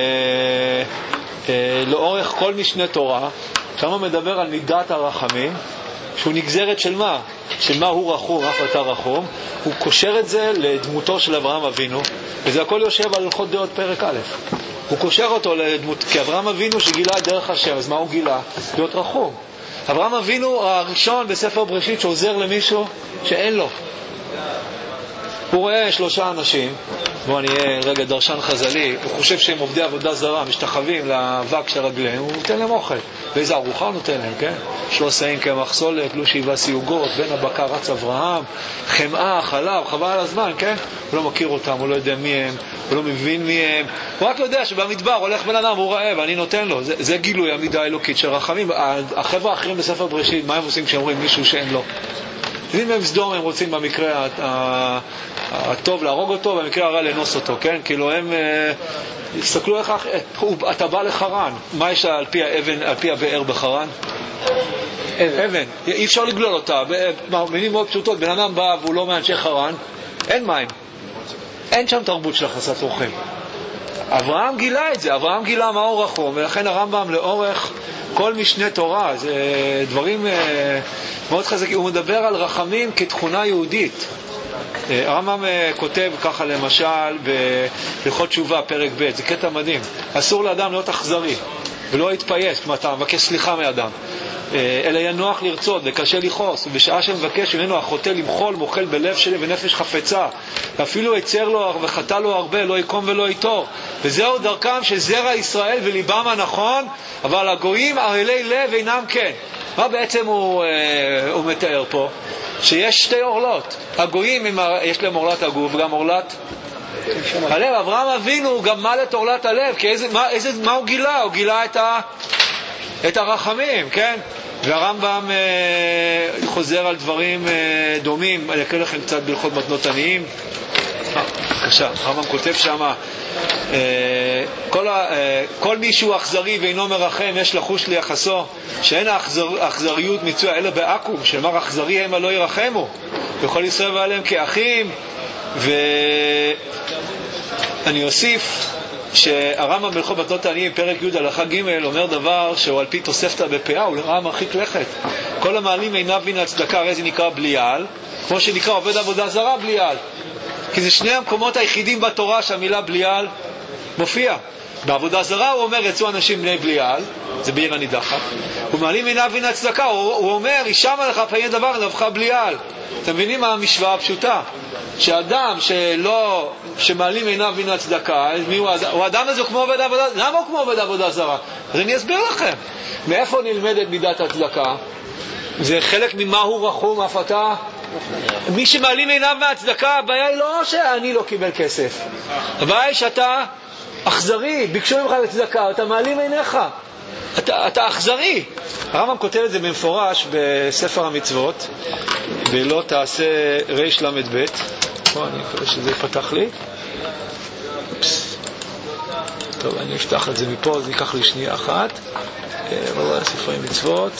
לאורך כל משנה תורה, שם מדבר על מידת הרחמים, שהוא נגזרת של מה? של מה הוא רחום, אף אתה רחום. הוא קושר את זה לדמותו של אברהם אבינו, וזה הכל יושב על הלכות דעות פרק א'. הוא קושר אותו לדמות, כי אברהם אבינו שגילה את דרך השם, אז מה הוא גילה? להיות רחום. אברהם אבינו הראשון בספר בראשית שעוזר למישהו שאין לו. הוא רואה 3 אנשים, בוא נהיה רגע דרשן חז"לי, הוא חושב שהם עובדי עבודה זרה, משתחווים לאבק של רגליהם, הוא נותן להם אוכל. ואיזה ארוחה הוא נותן להם, כן? 3 שאים קמח סולת, לו 7 סיוגות, בין הבקר רץ אברהם, חמאה, חלב, חבל על הזמן, כן? הוא לא מכיר אותם, הוא לא יודע מי הם, הוא לא מבין מי הם, הוא רק יודע שבמדבר הולך בן אדם, הוא רעב, אני נותן לו. זה גילוי המידה האלוקית של רחמים. החבר'ה האחרים בספר בראשית, מה הם עושים כשאומרים מישהו שאין לו? אם הם סדום, הם רוצים במקרה הטוב להרוג אותו, במקרה הרע לנוס אותו, כן? כאילו הם הסתכלו איך אתה בא לחרן, מה יש על פי האבן, על פי הבאר בחרן? אבן, אי אפשר לגלול אותה. מילים מאוד פשוטות, בן אדם בא והוא לא מאנשי חרן, אין מים, אין שם תרבות של הכנסת אורחים. אברהם גילה את זה, אברהם גילה מהו רחום, ולכן הרמב"ם לאורך כל משנה תורה, זה דברים מאוד חזקים. הוא מדבר על רחמים כתכונה יהודית. הרמב"ם כותב ככה למשל בהלכות תשובה פרק ב', זה קטע מדהים. אסור לאדם להיות אכזרי ולא להתפייס, כלומר אתה מבקש סליחה מאדם, אלא יהיה נוח לרצות וקשה לכעוס, ובשעה שמבקש ממנו החוטא למחול מוכל בלב שלי ונפש חפצה, ואפילו יצר לו וחטא לו הרבה, לא יקום ולא יתור. וזהו דרכם של זרע ישראל וליבם הנכון, אבל הגויים ערלי לב אינם כן. מה בעצם הוא מתאר פה? שיש 2 עורלות. הגויים יש להם עורלת הגוף וגם עורלת הלב. אברהם אבינו גם מלא את עורלת הלב, כי מה הוא גילה? הוא גילה את הרחמים, כן? והרמב"ם חוזר על דברים דומים. אני אקריא לכם קצת בהלכות מתנות עניים. בבקשה. הרמב"ם כותב שמה, כל מי שהוא אכזרי ואינו מרחם יש לחוש ליחסו, שאין האכזריות מצויה אלא בעכו"ם, שאמר אכזרי המה לא ירחמו, וכל ישראל ועליהם כאחים. ואני אוסיף שהרמב"ם בהלכות מתנות העניים פרק י' הלכה ג' אומר דבר שהוא על פי תוספתא בפאה, הוא לרעה מרחיק לכת. כל המעלים עיניו מן הצדקה, הרי זה נקרא בליעל, כמו שנקרא עובד עבודה זרה בליעל, כי זה שני המקומות היחידים בתורה שהמילה בליעל מופיע. בעבודה זרה הוא אומר יצאו אנשים בני בליעל, זה בעיר הנידחת. הוא מעלים עיניו מן הצדקה, הוא אומר ישמע לך פני דבר נבך בליעל. אתם מבינים מה המשוואה הפשוטה? שאדם שמעלים עיניו מן הצדקה, הוא אדם הזה כמו עובד עבודה. למה הוא כמו עובד עבודה זרה? אז אני אסביר לכם מאיפה נלמדת מידת הצדקה. זה חלק ממה הוא רחום אף אתה. מי שמעלים עיניו מהצדקה, הבעיה היא לא שאני לא קיבל כסף, הבעיה היא שאתה אכזרי, ביקשו ממך לצדקה, אתה מעלים עיניך, אתה אכזרי. הרמב"ם כותב את זה במפורש בספר המצוות, ולא תעשה ריש למד ב'. אני מקווה שזה יפתח לי. טוב, אני אפתח את זה מפה, זה ייקח לי שנייה אחת. ספרי מצוות,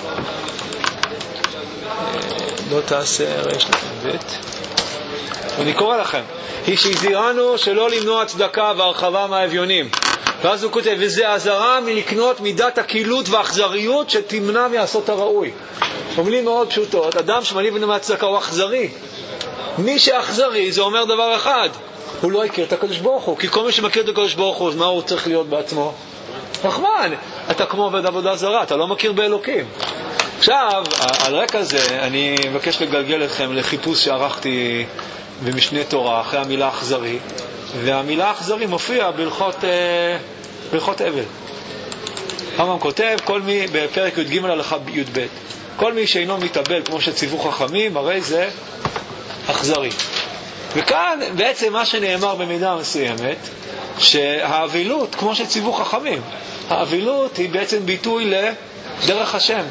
לא תעשה ריש למד ב'. אני קורא לכם, היא שהזהירנו שלא למנוע צדקה והרחבה מהאביונים. ואז הוא כותב, וזה עזרה מלקנות מידת הקילות והאכזריות שתמנע מעשות הראוי. במילים מאוד פשוטות, אדם שמעלים עיניו מהצדקה הוא אכזרי. מי שאכזרי זה אומר דבר אחד, הוא לא הכיר את הקדוש ברוך הוא, כי כל מי שמכיר את הקדוש ברוך הוא, אז מה הוא צריך להיות בעצמו? רחמן. אתה כמו עובד עבודה זרה, אתה לא מכיר באלוקים. עכשיו, על רקע זה אני מבקש לגלגל אתכם לחיפוש שערכתי במשנה תורה אחרי המילה אכזרי, והמילה אכזרי מופיע בהלכות אבל. הרמב"ם כותב בפרק י"ג הלכה י"ב, כל מי שאינו מתאבל כמו שציוו חכמים הרי זה אכזרי. וכאן בעצם מה שנאמר במידה מסוימת, שהאבילות כמו שציוו חכמים, האבילות היא בעצם ביטוי לדרך השם.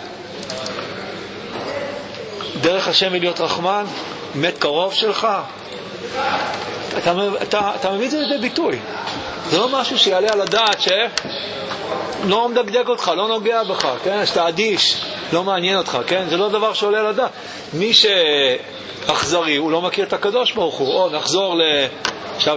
דרך השם היא להיות רחמן, מת קרוב שלך. אתה מביא את זה לידי ביטוי. זה לא משהו שיעלה על הדעת שלא מדגדג אותך, לא נוגע בך, כן? שאתה אדיש, לא מעניין אותך, כן? זה לא דבר שעולה על הדעת. מי שאכזרי, הוא לא מכיר את הקדוש ברוך הוא. או נחזור עכשיו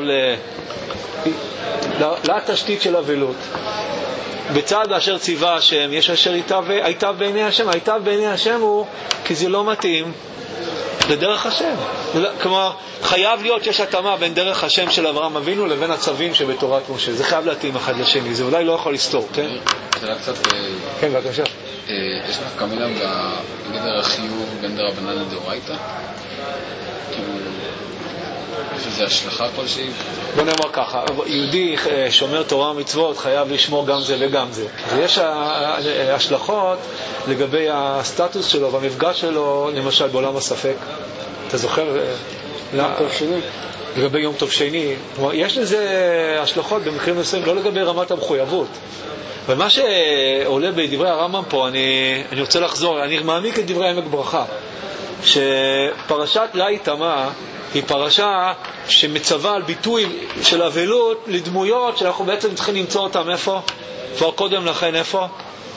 לתשתית של אבילות. בצד אשר ציווה השם, יש אשר הייתה בעיני השם. הייתה בעיני השם הוא כי זה לא מתאים לדרך השם. כלומר, חייב להיות שיש התאמה בין דרך השם של אברהם אבינו לבין הצווים שבתורת משה. זה חייב להתאים אחד לשני, זה אולי לא יכול לסתור, כן? שאלה קצת... כן, בבקשה. יש נפקא מינה בגדר החיוב בין דרבנן לדאורייתא? כאילו, יש איזו השלכה כלשהי? בוא נאמר ככה, יהודי שומר תורה ומצוות חייב לשמור גם זה וגם זה. ויש השלכות לגבי הסטטוס שלו והמפגש שלו, למשל בעולם הספק. אתה זוכר? יום טוב שני. לגבי יום טוב שני. יש לזה השלכות במקרים מסוימים, לא לגבי רמת המחויבות. ומה שעולה בדברי הרמב"ם פה, אני רוצה לחזור, אני מעמיק את דברי עמק ברכה, שפרשת לי תמה היא פרשה שמצווה על ביטוי של אבלות לדמויות שאנחנו בעצם צריכים למצוא אותם איפה? כבר קודם לכן איפה?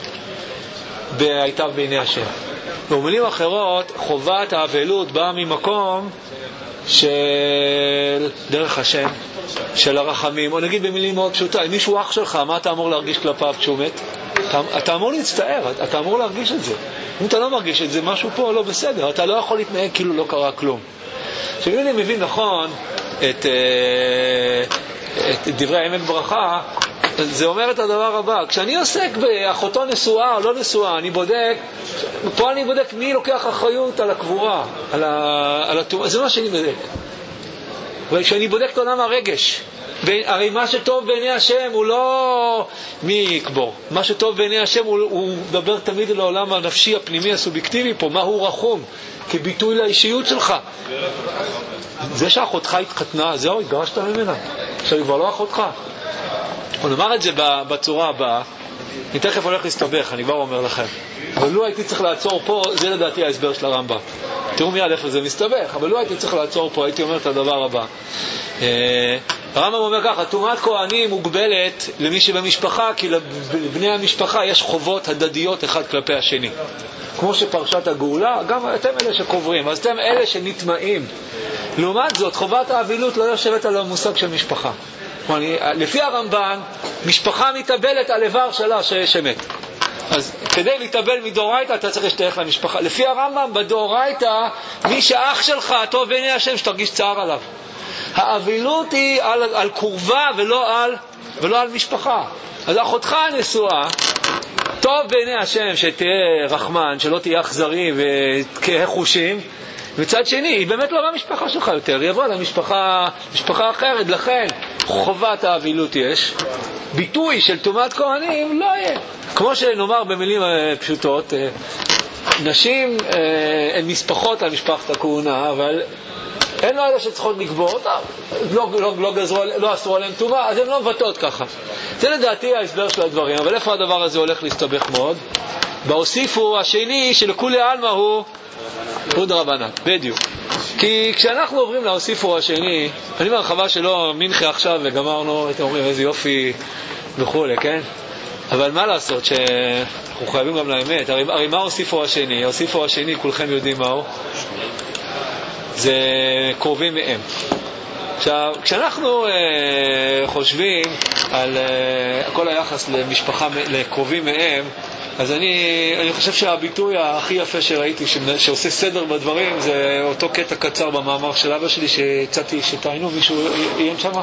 הייתה בעיני השם. במילים אחרות, חובת האבלות באה ממקום של דרך השם, של הרחמים. או נגיד במילים מאוד פשוטה, אם מישהו אח שלך, מה אתה אמור להרגיש כלפיו כשהוא מת? אתה אמור להצטער, אתה אמור להרגיש את זה. אם אתה לא מרגיש את זה, משהו פה לא בסדר, אתה לא יכול להתנהג כאילו לא קרה כלום. שאם אני מבין נכון את דברי עמק ברכה, זה אומר את הדבר הבא, כשאני עוסק באחותו נשואה או לא נשואה, אני בודק מי לוקח אחריות על הקבורה, על התאומה, זה מה שאני בודק. וכשאני בודק את עולם הרגש, הרי מה שטוב בעיני השם הוא לא מי יקבור, מה שטוב בעיני השם הוא מדבר תמיד על העולם הנפשי הפנימי הסובייקטיבי פה, מה הוא רחום כביטוי לאישיות שלך. זה שאחותך התחתנה, זהו, התגרשת ממנה, עכשיו היא כבר לא אחותך. הוא נאמר את זה בצורה הבאה, אני תכף הולך להסתבך, אני כבר אומר לכם, אבל לא הייתי צריך לעצור פה, זה לדעתי ההסבר של הרמב"ם. תראו מיד איפה זה מסתבך, אבל לא הייתי צריך לעצור פה, הייתי אומר את הדבר הבא. הרמב"ם אומר ככה, טומאת כהנים מוגבלת למי שבמשפחה, כי לבני המשפחה יש חובות הדדיות אחד כלפי השני. כמו שפרשת הגאולה, גם אתם אלה שקוברים, אז אתם אלה שנטמעים. לעומת זאת, חובת האבילות לא יושבת על המושג של משפחה. לפי הרמב"ן, משפחה מתאבלת על איבר שלה שמת. אז כדי להתאבל מדאורייתא אתה צריך להשתייך למשפחה. לפי הרמב"ם, בדאורייתא, מי שאח שלך, טוב בעיני השם, שתרגיש צער עליו. האבילות היא על קורבה ולא על משפחה. אז אחותך הנשואה, טוב בעיני השם שתהיה רחמן, שלא תהיה אכזרי ותהיה חושים. מצד שני, היא באמת לא במשפחה שלך יותר, היא עברה למשפחה אחרת. לכן חובת האבילות יש, ביטוי של טומאת כהנים לא יהיה. כמו שנאמר במילים פשוטות, נשים הן משפחות על משפחת הכהונה, אבל אין לו אלה שצריכות לקבור אותה, לא אסרו עליהם טומאה, אז הן לא מבטאות ככה. זה לדעתי ההסבר של הדברים, אבל איפה הדבר הזה הולך להסתבך מאוד? בהוסיפו השני שלכולי עלמא הוא דרבנן, בדיוק. כי כשאנחנו עוברים להוסיפו השני, אני מהרחבה שלו מנחה עכשיו וגמרנו, אתם אומרים איזה יופי וכו', כן? אבל מה לעשות שאנחנו חייבים גם לאמת. הרי מה הוסיפו השני? הוסיפו השני, כולכם יודעים מהו? זה קרובים מהם. עכשיו, כשאנחנו חושבים על כל היחס למשפחה, לקרובים מהם, אז אני חושב שהביטוי הכי יפה שראיתי שעושה סדר בדברים זה אותו קטע קצר במאמר של אבא שלי שהצעתי שתעיינו. מישהו עיין שמה?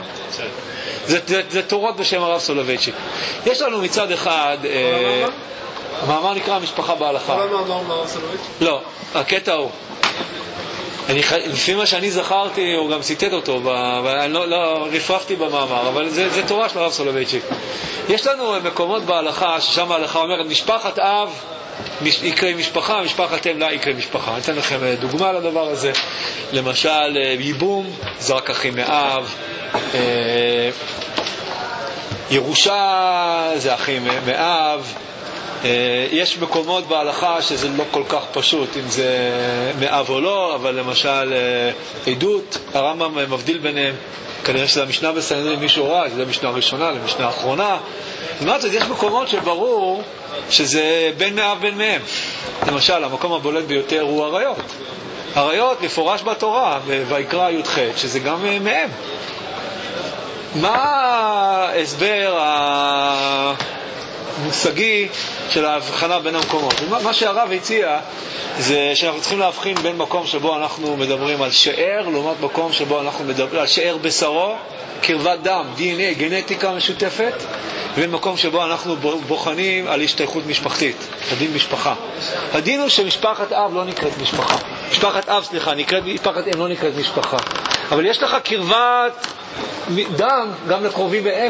זה תורות בשם הרב סולובייצ'יק. יש לנו מצד אחד המאמר נקרא משפחה בהלכה. כל המאמר מהרב סולובייצ'יק? לא, הקטע הוא לפי מה שאני זכרתי הוא גם ציטט אותו, ואני לא רפרפתי במאמר, אבל זה תורה של הרב סולובייצ'יק. יש לנו מקומות בהלכה ששם ההלכה אומרת משפחת אב יקרא משפחה, משפחת אם לא יקרא משפחה. אני אתן לכם דוגמה לדבר הזה. למשל ייבום זה רק אחים מאב, ירושה זה אחים מאב. יש מקומות בהלכה שזה לא כל כך פשוט אם זה מאב או לא, אבל למשל עדות, הרמב"ם מבדיל ביניהם. כנראה שזה המשנה בסנהדרין, מישהו ראה, זה המשנה הראשונה למשנה האחרונה. זאת יש מקומות שברור שזה בין מאב בין מהם. למשל, המקום הבולט ביותר הוא עריות. עריות מפורש בתורה, ויקרא י"ח, שזה גם מהם. מה ההסבר המושגי של ההבחנה בין המקומות? מה שהרב הציע זה שאנחנו צריכים להבחין בין מקום שבו אנחנו מדברים על שאר לעומת מקום שבו אנחנו מדברים על שאר בשרו, קרבת דם, DNA, גנטיקה משותפת, ובין מקום שבו אנחנו בוחנים על השתייכות משפחתית, הדין משפחה. הדין הוא שמשפחת אב לא נקראת משפחה, משפחת אם לא נקראת משפחה, אבל יש לך קרבת דם גם לקרובים באם.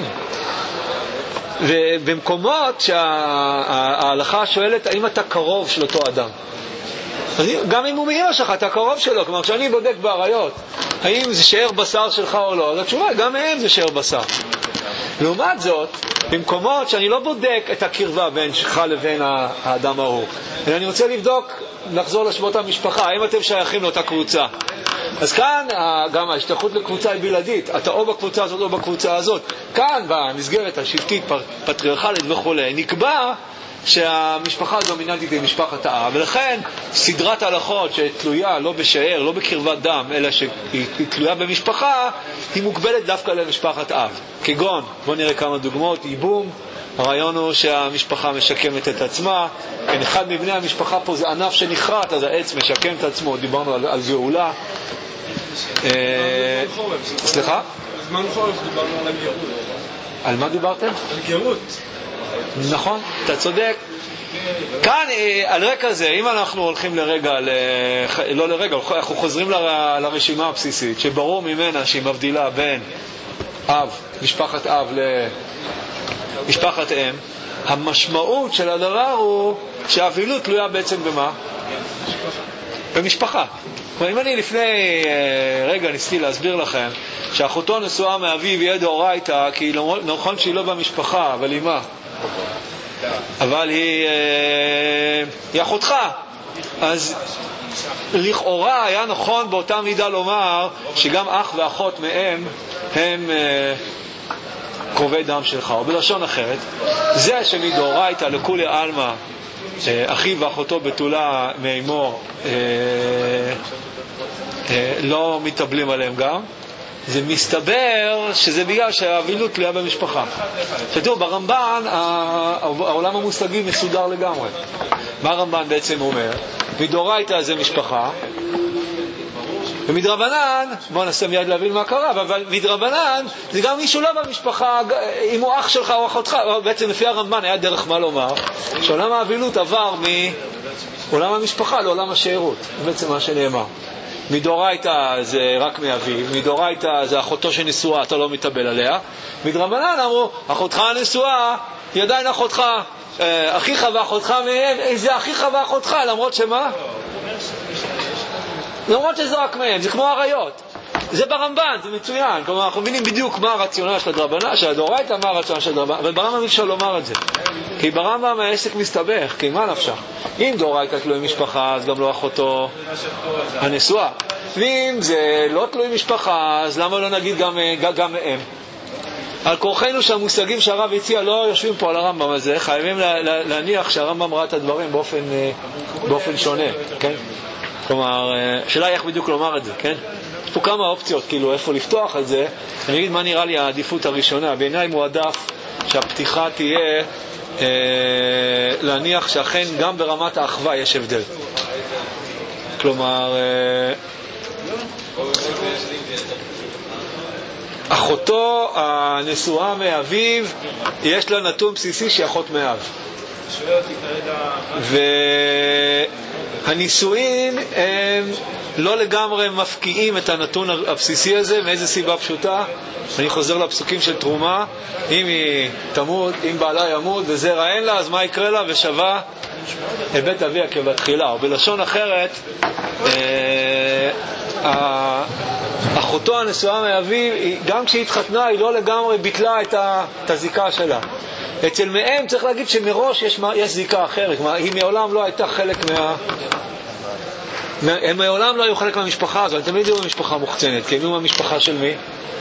ובמקומות שההלכה שואלת האם אתה קרוב של אותו אדם, גם אם הוא מאמא שלך אתה קרוב שלו. כלומר כשאני בודק בעריות האם זה שאר בשר שלך או לא, אז התשובה גם מהם זה שאר בשר. לעומת זאת, במקומות שאני לא בודק את הקרבה בין שלך לבין האדם ההוא, אני רוצה לבדוק, לחזור לשבות המשפחה, האם אתם שייכים לאותה קבוצה. אז כאן גם ההשתייכות לקבוצה היא בלעדית, אתה או בקבוצה הזאת או בקבוצה הזאת. כאן במסגרת השבטית פטריארכלית וכו' נקבע שהמשפחה הדומיננטית היא משפחת האב, ולכן סדרת הלכות שתלויה לא בשאר, לא בקרבת דם, אלא שהיא תלויה במשפחה, היא מוגבלת דווקא למשפחת אב. כגון, בואו נראה כמה דוגמאות. ייבום, הרעיון הוא שהמשפחה משקמת את עצמה, כן, אחד מבני המשפחה פה זה ענף שנחרט, אז העץ משקם את עצמו, דיברנו על גאולה. סליחה? בזמן חורף דיברנו על הגרות. על מה דיברתם? על גרות. נכון, אתה צודק. כאן, על רקע זה, אם אנחנו הולכים לרגע, לא לרגע, אנחנו חוזרים לרשימה הבסיסית, שברור ממנה שהיא מבדילה בין אב, משפחת אב למשפחת אם, המשמעות של הדבר הוא שהאבילות תלויה בעצם במה? במשפחה. כלומר, אם אני לפני רגע ניסיתי להסביר לכם שאחותו נשואה מאביו יהיה דאורייתא, כי נכון שהיא לא במשפחה, אבל היא מה? אבל היא אחותך. אז לכאורה היה נכון באותה מידה לומר שגם אח ואחות מהם הם קרובי דם שלך, או בלשון אחרת, זה שמדאורייתא לכולי עלמא אחיו ואחותו בתולה מאמו לא מתאבלים עליהם גם, זה מסתבר שזה בגלל שהאבילות תלויה במשפחה. שתראו, ברמב"ן העולם המושגי מסודר לגמרי. מה הרמב"ן בעצם אומר? מדאורייתא זה משפחה, ומדרבנן, בואו נעשה מיד להבין מה קרה, אבל מדרבנן זה גם מישהו לא במשפחה, אם הוא אח שלך או אחותך. בעצם לפי הרמב"ן היה דרך מה לומר שעולם האבילות עבר מעולם המשפחה לעולם השאירות. זה בעצם מה שנאמר. מדאורייתא זה רק מאביו, מדאורייתא זה אחותו שנשואה, אתה לא מתאבל עליה. מדרבנן אמרו, אחותך הנשואה היא עדיין אחותך, אחיך ואחותך מהם, זה אחיך ואחותך, למרות שמה? למרות שזה רק מהם, זה כמו עריות. זה ברמב"ן, זה מצוין. כלומר, אנחנו מבינים בדיוק מה הרציונל של הדרבנן, של הדאורייתא, מה הרציונל של הדרבנן, אבל ברמב"ם אי אפשר לומר את זה. כי ברמב"ם העסק מסתבך, כי מה נפשך? אם דאורייתא תלוי משפחה, אז גם לא אחותו הנשואה. ואם זה לא תלוי משפחה, אז למה לא נגיד גם מהם? על כורחנו שהמושגים שהרב הציע לא יושבים פה על הרמב"ם הזה, חייבים להניח שהרמב"ם ראה את הדברים באופן שונה, כן? כלומר, שאלה איך בדיוק לומר את זה, כן? יש פה כמה אופציות, כאילו, איפה לפתוח את זה. אני אגיד מה נראה לי העדיפות הראשונה. בעיניי מועדף שהפתיחה תהיה להניח שאכן גם ברמת האחווה יש הבדל. כלומר, אחותו הנשואה מאביו, יש לה נתון בסיסי שהיא אחות מאב. והנישואין הם לא לגמרי מפקיעים את הנתון הבסיסי הזה. מאיזה סיבה פשוטה? אני חוזר לפסוקים של תרומה, אם היא תמות, אם בעלה ימות וזרע אין לה, אז מה יקרה לה? ושווה את בית אביה כבתחילה. או בלשון אחרת, אחותו הנשואה מאביו, גם כשהיא התחתנה, היא לא לגמרי ביטלה את הזיקה שלה. אצל מהם צריך להגיד שמראש יש זיקה אחרת. היא מעולם לא הייתה חלק הם מעולם לא היו חלק מהמשפחה הזאת. תמיד היו במשפחה מוחצנת, כי הם היו מהמשפחה של מי?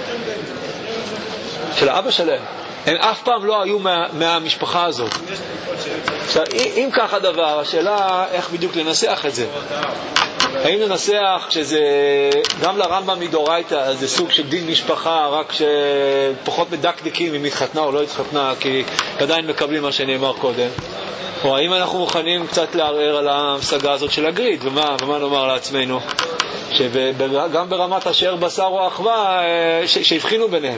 של האבא שלהם. הם אף פעם לא היו מהמשפחה הזאת. עכשיו, אם כך הדבר, השאלה איך בדיוק לנסח את זה. האם לנסח שזה גם לרמב"ם מדאורייתא זה סוג של דין משפחה, רק שפחות מדקדקים אם התחתנה או לא התחתנה, כי עדיין מקבלים מה שנאמר קודם? או האם אנחנו מוכנים קצת לערער על ההמשגה הזאת של הגריד, ומה נאמר לעצמנו? שגם ברמת אשר בשר או אחווה שהבחינו ביניהם.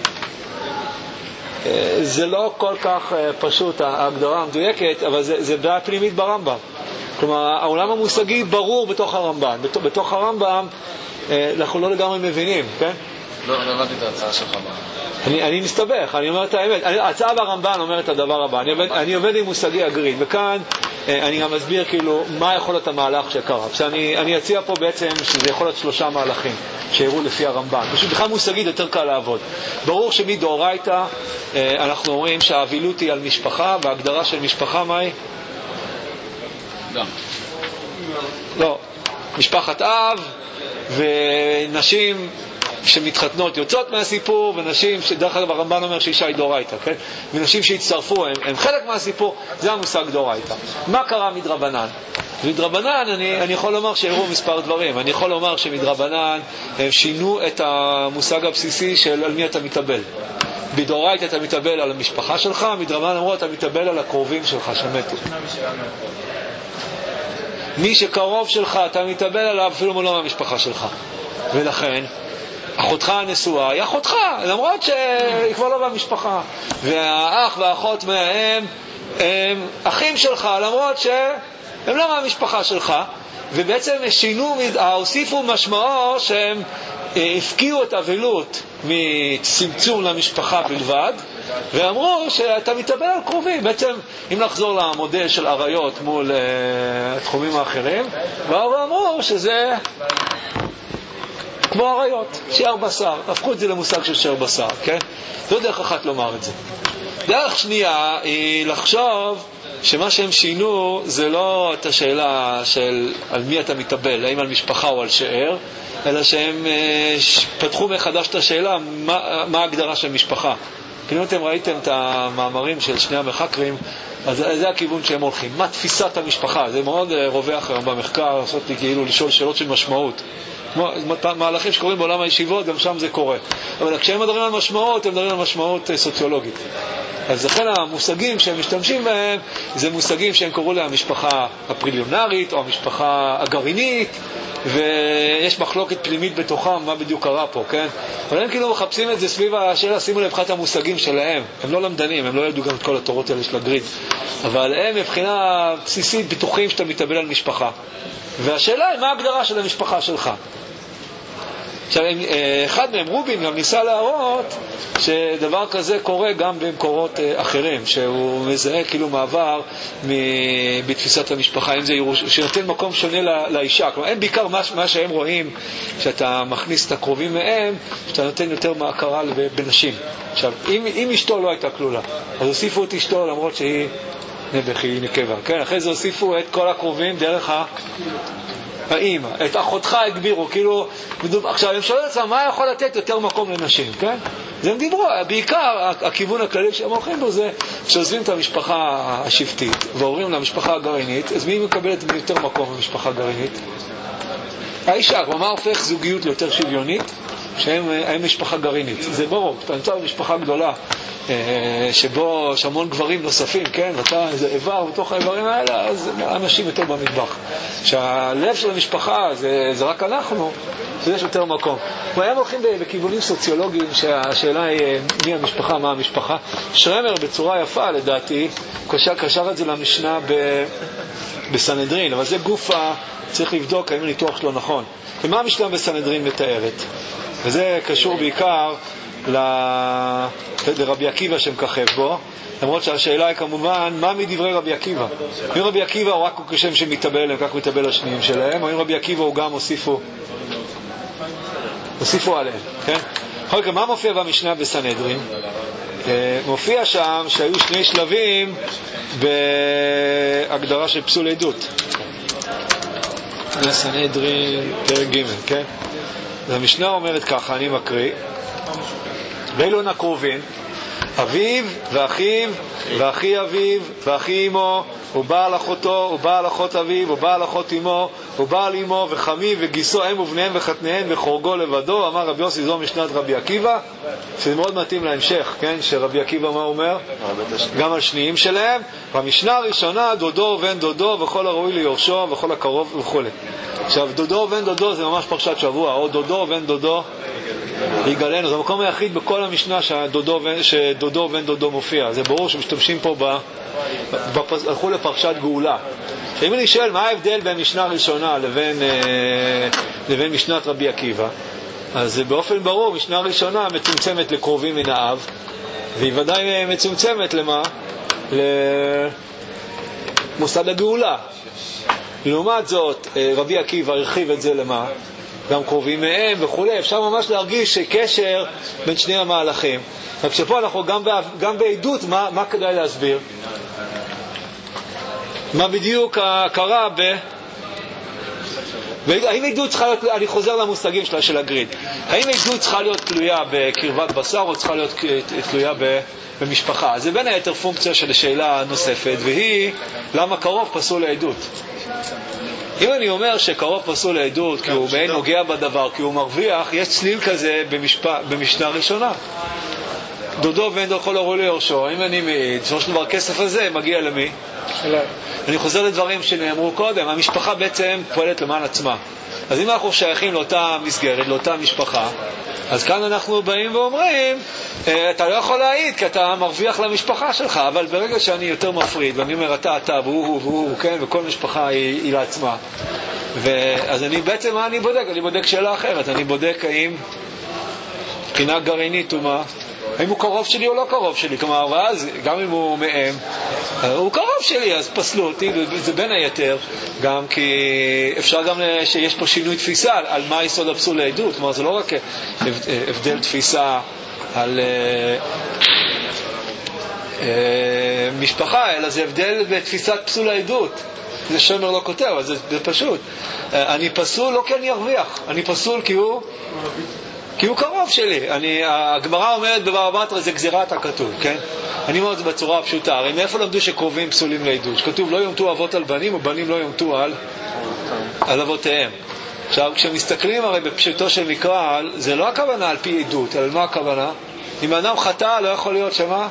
זה לא כל כך פשוט ההגדרה המדויקת, אבל זה בעיה פנימית ברמב"ם. כלומר, העולם המושגי ברור בתוך הרמב"ם. בתוך הרמב"ם אנחנו לא לגמרי מבינים, כן? לא הבנתי את ההצעה שלך. אני מסתבך, אני אומר את האמת. ההצעה ברמב"ן אומרת את הדבר הבא. אני עובד עם מושגי הגריד, וכאן אני גם מסביר כאילו מה יכול להיות המהלך שקרה. אני אציע פה בעצם שזה יכול להיות 3 מהלכים שיראו לפי הרמב"ן. פשוט בכלל מושגית יותר קל לעבוד. ברור שמדאורייתא אנחנו אומרים שהאבילות היא על משפחה, וההגדרה של משפחה מה היא? גם. לא, משפחת אב ונשים שמתחתנות יוצאות מהסיפור, ונשים שדרך אגב הרמב"ן אומר שאישה היא דאורייתא, כן? ונשים שהצטרפו הם חלק מהסיפור. זה המושג דאורייתא. מה קרה מדרבנן? מדרבנן אני יכול לומר שהראו מספר דברים. אני יכול לומר שמדרבנן הם שינו את המושג הבסיסי של על מי אתה מתאבל. בדאורייתא אתה מתאבל על המשפחה שלך, מדרבנן אמרו אתה מתאבל על הקרובים שלך שמתו. מי שקרוב שלך אתה מתאבל עליו אפילו מולו מהמשפחה שלך. ולכן אחותך הנשואה היא אחותך, למרות שהיא כבר לא במשפחה. והאח והאחות מהם הם אחים שלך, למרות שהם לא מהמשפחה שלך. ובעצם שינו, הוסיפו משמעו שהם הפקיעו את האבילות מצמצום למשפחה בלבד, ואמרו שאתה מתאבל על קרובים. בעצם אם נחזור למודל של עריות מול התחומים האחרים, ואמרו שזה כמו עריות, שיער בשר, הפכו את זה למושג של שיער בשר, כן? זו דרך אחת לומר את זה. דרך שנייה היא לחשוב שמה שהם שינו זה לא את השאלה של על מי אתה מתאבל, האם על משפחה או על שאר, אלא שהם פתחו מחדש את השאלה מה ההגדרה של משפחה. כאילו אתם ראיתם את המאמרים של שני המחקרים, אז זה הכיוון שהם הולכים. מה תפיסת המשפחה? זה מאוד רווח היום במחקר, לעשות לי כאילו לשאול שאלות של משמעות. מהלכים שקורים בעולם הישיבות, גם שם זה קורה. אבל כשהם מדברים על משמעות, הם מדברים על משמעות סוציולוגית. אז לכן המושגים שהם משתמשים בהם, זה מושגים שהם קראו להם המשפחה הפריליונרית, או המשפחה הגרעינית, ויש מחלוקת פנימית בתוכם, מה בדיוק קרה פה, כן? אבל הם כאילו מחפשים את זה סביב השאלה, שימו לבחינת המושגים שלהם. הם לא למדנים, הם לא ידעו גם את כל התורות האלה של הגריד. אבל הם מבחינה בסיסית בטוחים שאתה מתאבל על משפחה. והשאלה היא, מה ההגדרה של המשפחה שלך? עכשיו, אחד מהם, רובין, גם ניסה להראות שדבר כזה קורה גם במקורות אחרים, שהוא מזהה כאילו מעבר בתפיסת המשפחה, אם זה שנותן מקום שונה לאישה. כלומר, הם בעיקר מה שהם רואים, שאתה מכניס את הקרובים מהם, שאתה נותן יותר מהכרה בנשים. עכשיו, אם אשתו לא הייתה כלולה, אז הוסיפו את אשתו למרות שהיא נבחי, היא נקבה. כן, אחרי זה הוסיפו את כל הקרובים דרך האמא, את אחותך הגבירו, כאילו, עכשיו הם שואלים עצמם מה יכול לתת יותר מקום לנשים, כן? אז הם דיברו, בעיקר הכיוון הכללי שהם הולכים בו זה שעוזבים את המשפחה השבטית ועוברים למשפחה הגרעינית, אז מי מקבלת יותר מקום במשפחה הגרעינית? האישה, כלומר, מה הופך זוגיות ליותר שוויונית? שהם משפחה גרעינית. זה ברור, אתה נמצא במשפחה גדולה שבו יש המון גברים נוספים, כן? ואתה איזה איבר בתוך האיברים האלה, אז אנשים יותר במטבח. שהלב של המשפחה זה רק אנחנו, יש יותר מקום. והם הולכים בכיוונים סוציולוגיים שהשאלה היא מי המשפחה, מה המשפחה. שרמר בצורה יפה לדעתי קשר את זה למשנה בסנהדרין, אבל זה גוף צריך לבדוק האם הניתוח שלו נכון. ומה המשנה בסנהדרין מתארת? וזה קשור בעיקר לרבי עקיבא שמככב בו, למרות שהשאלה היא כמובן מה מדברי רבי עקיבא. אם רבי עקיבא הוא רק כשם שמתאבל להם, כך מתאבל השניים שלהם, או אם רבי עקיבא הוא גם הוסיפו עליהם, כן? אחר מה מופיע במשנה בסנהדרין? מופיע שם שהיו שני שלבים בהגדרה של פסול עדות. זה סנהדרין פרק ג', כן? המשנה אומרת ככה, אני מקריא: ואלו הקרובים, אביו ואחיו ואחי אביו ואחי אמו ובעל אחותו ובעל אחות אביו ובעל אחות אמו ובעל אמו וחמי וגיסו הם ובניהם וחתניהם וחורגו לבדו. אמר רבי יוסי, זו משנת רבי עקיבא, שזה מאוד מתאים להמשך, כן? שרבי עקיבא מה אומר? גם על שניים שלהם. במשנה הראשונה דודו ובן דודו וכל הראוי ליורשו וכל הקרוב וכו'. עכשיו דודו ובן דודו זה ממש פרשת שבוע, או דודו ובן דודו יגלנו, זה המקום היחיד בכל המשנה שדודו ובן דודו מופיע. זה ברור שמשתמשים פה הלכו לפרשת גאולה. אם אני שואל מה ההבדל בין משנה ראשונה לבין משנת רבי עקיבא, אז באופן ברור משנה ראשונה מצומצמת לקרובים מן האב, והיא ודאי מצומצמת למה? למוסד הגאולה. לעומת זאת רבי עקיבא הרחיב את זה למה? גם קרובים מהם וכו'. אפשר ממש להרגיש שקשר בין שני המהלכים. רק שפה אנחנו גם בעדות, מה כדאי להסביר? מה בדיוק קרה האם עדות צריכה להיות, אני חוזר למושגים של הגריד, האם עדות צריכה להיות תלויה בקרבת בשר או צריכה להיות תלויה במשפחה? זה בין היתר פונקציה של שאלה נוספת, והיא למה קרוב פסול לעדות. אם אני אומר שקרוב פסול לעדות כי הוא מעין נוגע בדבר, כי הוא מרוויח, יש צליל כזה במשנה ראשונה. דודו ואין דו כל הראוי ליורשו. אם אני מעיד, בסופו של דבר הכסף הזה מגיע למי? אני חוזר לדברים שנאמרו קודם. המשפחה בעצם פועלת למען עצמה. אז אם אנחנו שייכים לאותה מסגרת, לאותה משפחה, אז כאן אנחנו באים ואומרים, אתה לא יכול להעיד כי אתה מרוויח למשפחה שלך, אבל ברגע שאני יותר מפריד, ואני אומר אתה והוא, כן, וכל משפחה היא לעצמה. אז אני בעצם, מה אני בודק? אני בודק שאלה אחרת. אני בודק האם מבחינה גרעינית הוא מה? האם הוא קרוב שלי או לא קרוב שלי? כלומר, ואז גם אם הוא מהם, הוא קרוב שלי, אז פסלו אותי. זה בין היתר, גם כי אפשר גם שיש פה שינוי תפיסה על מה יסוד הפסול לעדות. כלומר, זה לא רק הבדל תפיסה על משפחה, אלא זה הבדל בתפיסת פסול העדות. זה שומר לא כותב, אבל זה פשוט. אני פסול לא כי אני ארוויח, אני פסול כי הוא קרוב שלי. הגמרא אומרת בבבא בתרא, זה גזירת הכתוב, כן? אני אומר את זה בצורה הפשוטה. הרי מאיפה למדו שקרובים פסולים לעדות? שכתוב לא יומתו אבות על בנים ובנים לא יומתו על אבותיהם. עכשיו, כשמסתכלים הרי בפשוטו של מקרא, זה לא הכוונה על פי עדות, אלא מה הכוונה? אם אדם חטא, לא יכול להיות שמה?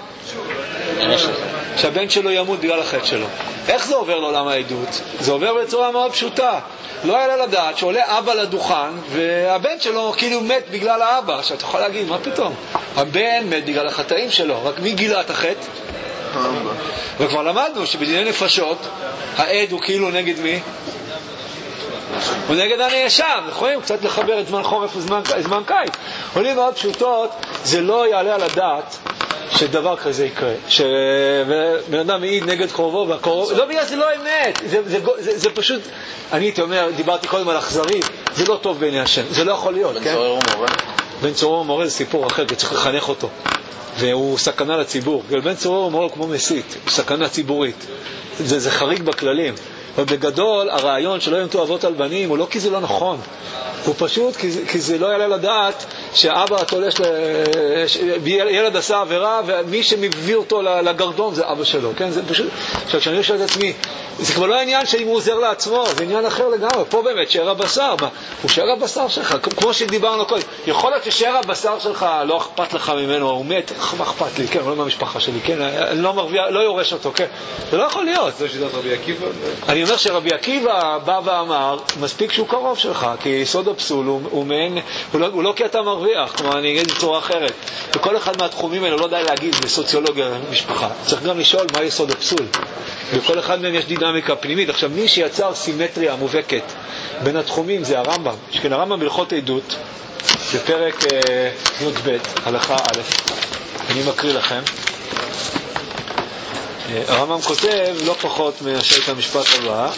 שהבן שלו ימות בגלל החטא שלו. איך זה עובר לעולם העדות? זה עובר בצורה מאוד פשוטה. לא היה לדעת שעולה אבא לדוכן והבן שלו כאילו מת בגלל האבא. עכשיו אתה יכול להגיד, מה פתאום? הבן מת בגלל החטאים שלו. רק מי גילה את החטא? וכבר למדנו שבדיני נפשות העד הוא כאילו נגד מי? הוא נגד הנאשם. יכולים קצת לחבר את זמן חורף וזמן קיץ. עולים מאוד פשוטות, זה לא יעלה על הדעת שדבר כזה יקרה, שבן אדם מעיד נגד קרובו והקרוב, לא בגלל זה לא אמת, זה פשוט, אני הייתי אומר, דיברתי קודם על אכזרי, זה לא טוב בעיני השם, זה לא יכול להיות, כן? בן צורר ומורה זה סיפור אחר, כי צריך לחנך אותו, והוא סכנה לציבור. בן צורר ומורה הוא כמו מסית, הוא סכנה ציבורית, זה חריג בכללים. אבל בגדול הרעיון שלא יומתו אבות על בנים הוא לא כי זה לא נכון, הוא פשוט כי זה לא יעלה לדעת שאבא תולש ילד עשה עבירה ומי שמביא אותו לגרדום זה אבא שלו, כן? זה פשוט, עכשיו כשאני חושב את עצמי, זה כבר לא עניין שאם הוא עוזר לעצמו, זה עניין אחר לגמרי. פה באמת שער הבשר, הוא שער הבשר שלך, כמו שדיברנו קודם. יכול להיות ששער הבשר שלך לא אכפת לך ממנו, הוא מת, מה אכפת לי, כן, לא מהמשפחה שלי, כן, אני לא מרוויח, לא יורש אותו, כן, זה לא יכול להיות. זה שיטת רבי עקיבא? אני אומר שרבי עקיבא בא ואמר, מספיק שהוא קרוב שלך, כי יסוד הפסול הוא מעין, הוא לא כי אתה מרוויח, כלומר אני אגיד בצורה אחרת. וכל אחד מהתחומים האלה לא די להגיד בסוציולוגיה משפחה. צריך גם לשאול מה יסוד הפסול. בכל אחד מהם יש דינמיקה פנימית. עכשיו, מי שיצר סימטריה מובהקת בין התחומים זה הרמב"ם. שכן הרמב"ם בהלכות עדות, בפרק י"ב, הלכה א', אני מקריא לכם. הרמב"ם כותב לא פחות מאשר את המשפט הבא.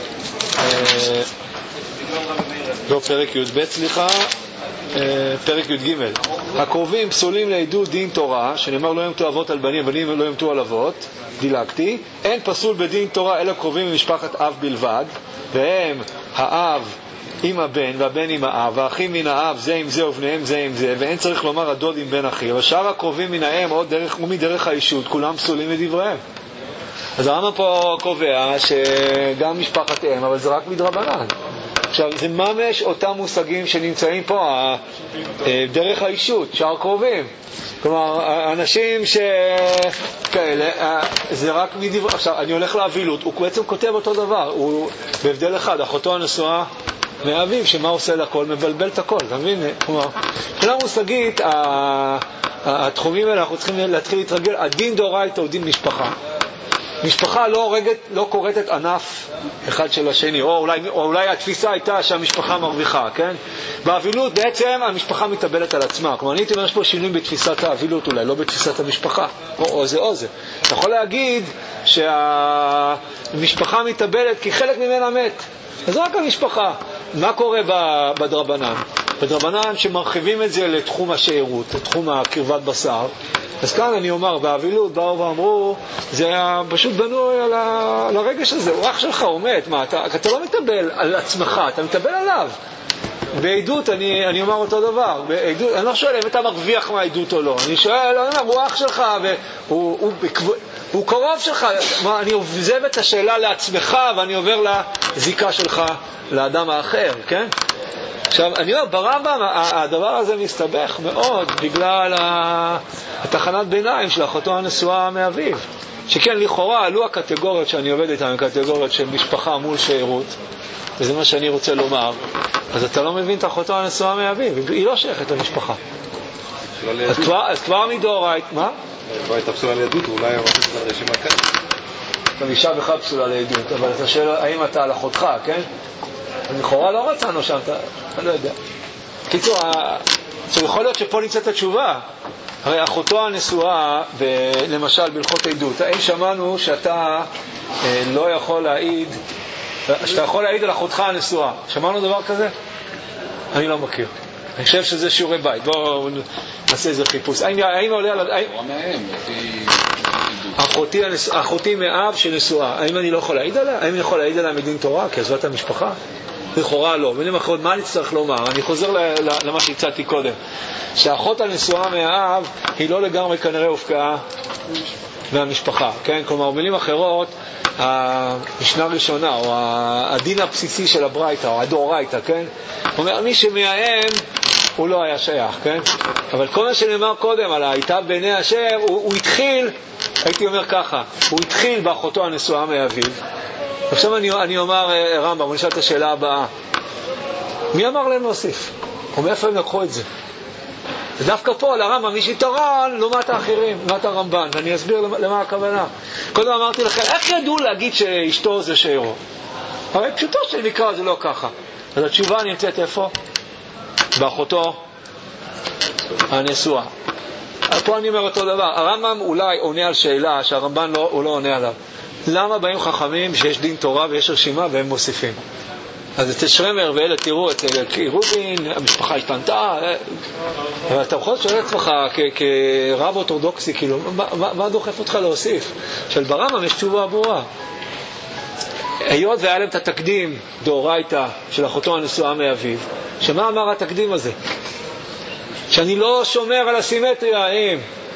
לא פרק י"ב, סליחה. פרק י"ג. הקרובים פסולים לעדות דין תורה, שנאמר לא יומתו אבות על בנים, בנים לא יומתו על אבות, דילגתי. אין פסול בדין תורה אלא קרובים ממשפחת אב בלבד, והם האב עם הבן והבן עם האב, והאחים מן האב זה עם זה ובניהם זה עם זה, ואין צריך לומר הדוד עם בן אחי. ושאר הקרובים מן האם עוד דרך ומדרך האישות, כולם פסולים לדבריהם. אז הרמב"ם פה קובע שגם משפחת אם, אבל זה רק מדרבנן. עכשיו, זה ממש אותם מושגים שנמצאים פה, דרך האישות, שאר קרובים. כלומר, אנשים שכאלה, זה רק מדבר. עכשיו, אני הולך לאבילות, הוא בעצם כותב אותו דבר, הוא בהבדל אחד, אחותו הנשואה מאביו, שמה עושה לכל, מבלבל את הכל, אתה מבין? כלומר, מבחינה מושגית, התחומים האלה, אנחנו צריכים להתחיל להתרגל, הדין דאורייתא הוא דין משפחה. משפחה לא קורטת ענף אחד של השני, או אולי התפיסה הייתה שהמשפחה מרוויחה, כן? באבילות בעצם המשפחה מתאבלת על עצמה. כלומר, אני הייתי אומר, יש פה שינוי בתפיסת האבילות אולי, לא בתפיסת המשפחה, או זה. אתה יכול להגיד שהמשפחה מתאבלת כי חלק ממנה מת, אז רק המשפחה. מה קורה בדרבנן? בדרבנן שמרחיבים את זה לתחום השאירות, לתחום הקרבת בשר. אז כאן אני אומר, באבילות באו ואמרו, זה פשוט בנוי על הרגש הזה, הוא אח שלך, הוא מת, מה, אתה לא מתאבל על עצמך, אתה מתאבל עליו. בעדות אני אומר אותו דבר, בעדות, אני לא שואל אם אתה מרוויח מהעדות או לא, אני שואל, הוא אח שלך, הוא קרוב שלך, אני עוזב את השאלה לעצמך, ואני עובר לזיקה שלך לאדם האחר, כן? עכשיו, אני אומר, ברמב"ם הדבר הזה מסתבך מאוד בגלל התחנת ביניים של אחותו הנשואה מאביו. שכן, לכאורה, עלו הקטגוריות שאני עובד איתן, קטגוריות של משפחה מול שאירות, וזה מה שאני רוצה לומר. אז אתה לא מבין את אחותו הנשואה מאביו, היא לא שייכת למשפחה. אז כבר מדאורייתא, מה? כבר הייתה פסולה לעדות, אולי הוא מכניס לרשימה כאן. חמישה בך פסולה לעדות, אבל אתה שואל, האם אתה על אחותך, כן? לכאורה לא רצנו שם, אתה לא יודע. קיצור, יכול להיות שפה נמצאת התשובה. הרי אחותו הנשואה, למשל בהלכות עדות, האם שמענו שאתה לא יכול להעיד, שאתה יכול להעיד על אחותך הנשואה? שמענו דבר כזה? אני לא מכיר. אני חושב שזה שיעורי בית. בואו נעשה איזה חיפוש. האם עולה על... הוא מההם, לפי אחותי מאב שנשואה, האם אני לא יכול להעיד עליה? האם אני יכול להעיד עליה מדין תורה כי עזבה את המשפחה? לכאורה לא. במילים אחרות, מה אני צריך לומר? אני חוזר למה שהצעתי קודם, שהאחות הנשואה מהאב היא לא לגמרי כנראה הופקעה מהמשפחה, כן? כלומר, במילים אחרות, המשנה הראשונה או הדין הבסיסי של הברייתא או הדאורייתא, כן? אומר, מי שמאיים הוא לא היה שייך, כן? אבל כל מה שנאמר קודם על הייתה בעיני אשר, הוא התחיל, הייתי אומר ככה, הוא התחיל באחותו הנשואה מאביו. עכשיו אני אומר רמב"ם, אני אשאל את השאלה הבאה, מי אמר להם להוסיף? או מאיפה הם לקחו את זה? ודווקא פה לרמב"ם יש יתרון לעומת האחרים, לעומת הרמב"ן, ואני אסביר למה הכוונה. קודם אמרתי לכם, איך ידעו להגיד שאשתו זה שאירו? הרי פשוטו של מקרא זה לא ככה. אז התשובה נמצאת איפה? באחותו הנשואה. פה אני אומר אותו דבר, הרמב"ם אולי עונה על שאלה שהרמב"ן הוא לא עונה עליו. למה באים חכמים שיש דין תורה ויש רשימה והם מוסיפים? אז אצל שרמר ואלה תראו, אצל רובין, המשפחה השתנתה, אבל אתה יכול לשאול את עצמך כרב אורתודוקסי, כאילו, מה דוחף אותך להוסיף? של ברמב"ם יש תשובה ברורה. היות והיה להם את התקדים דאורייתא של אחותו הנשואה מאביו, שמה אמר התקדים הזה? שאני לא שומר על הסימטריה עם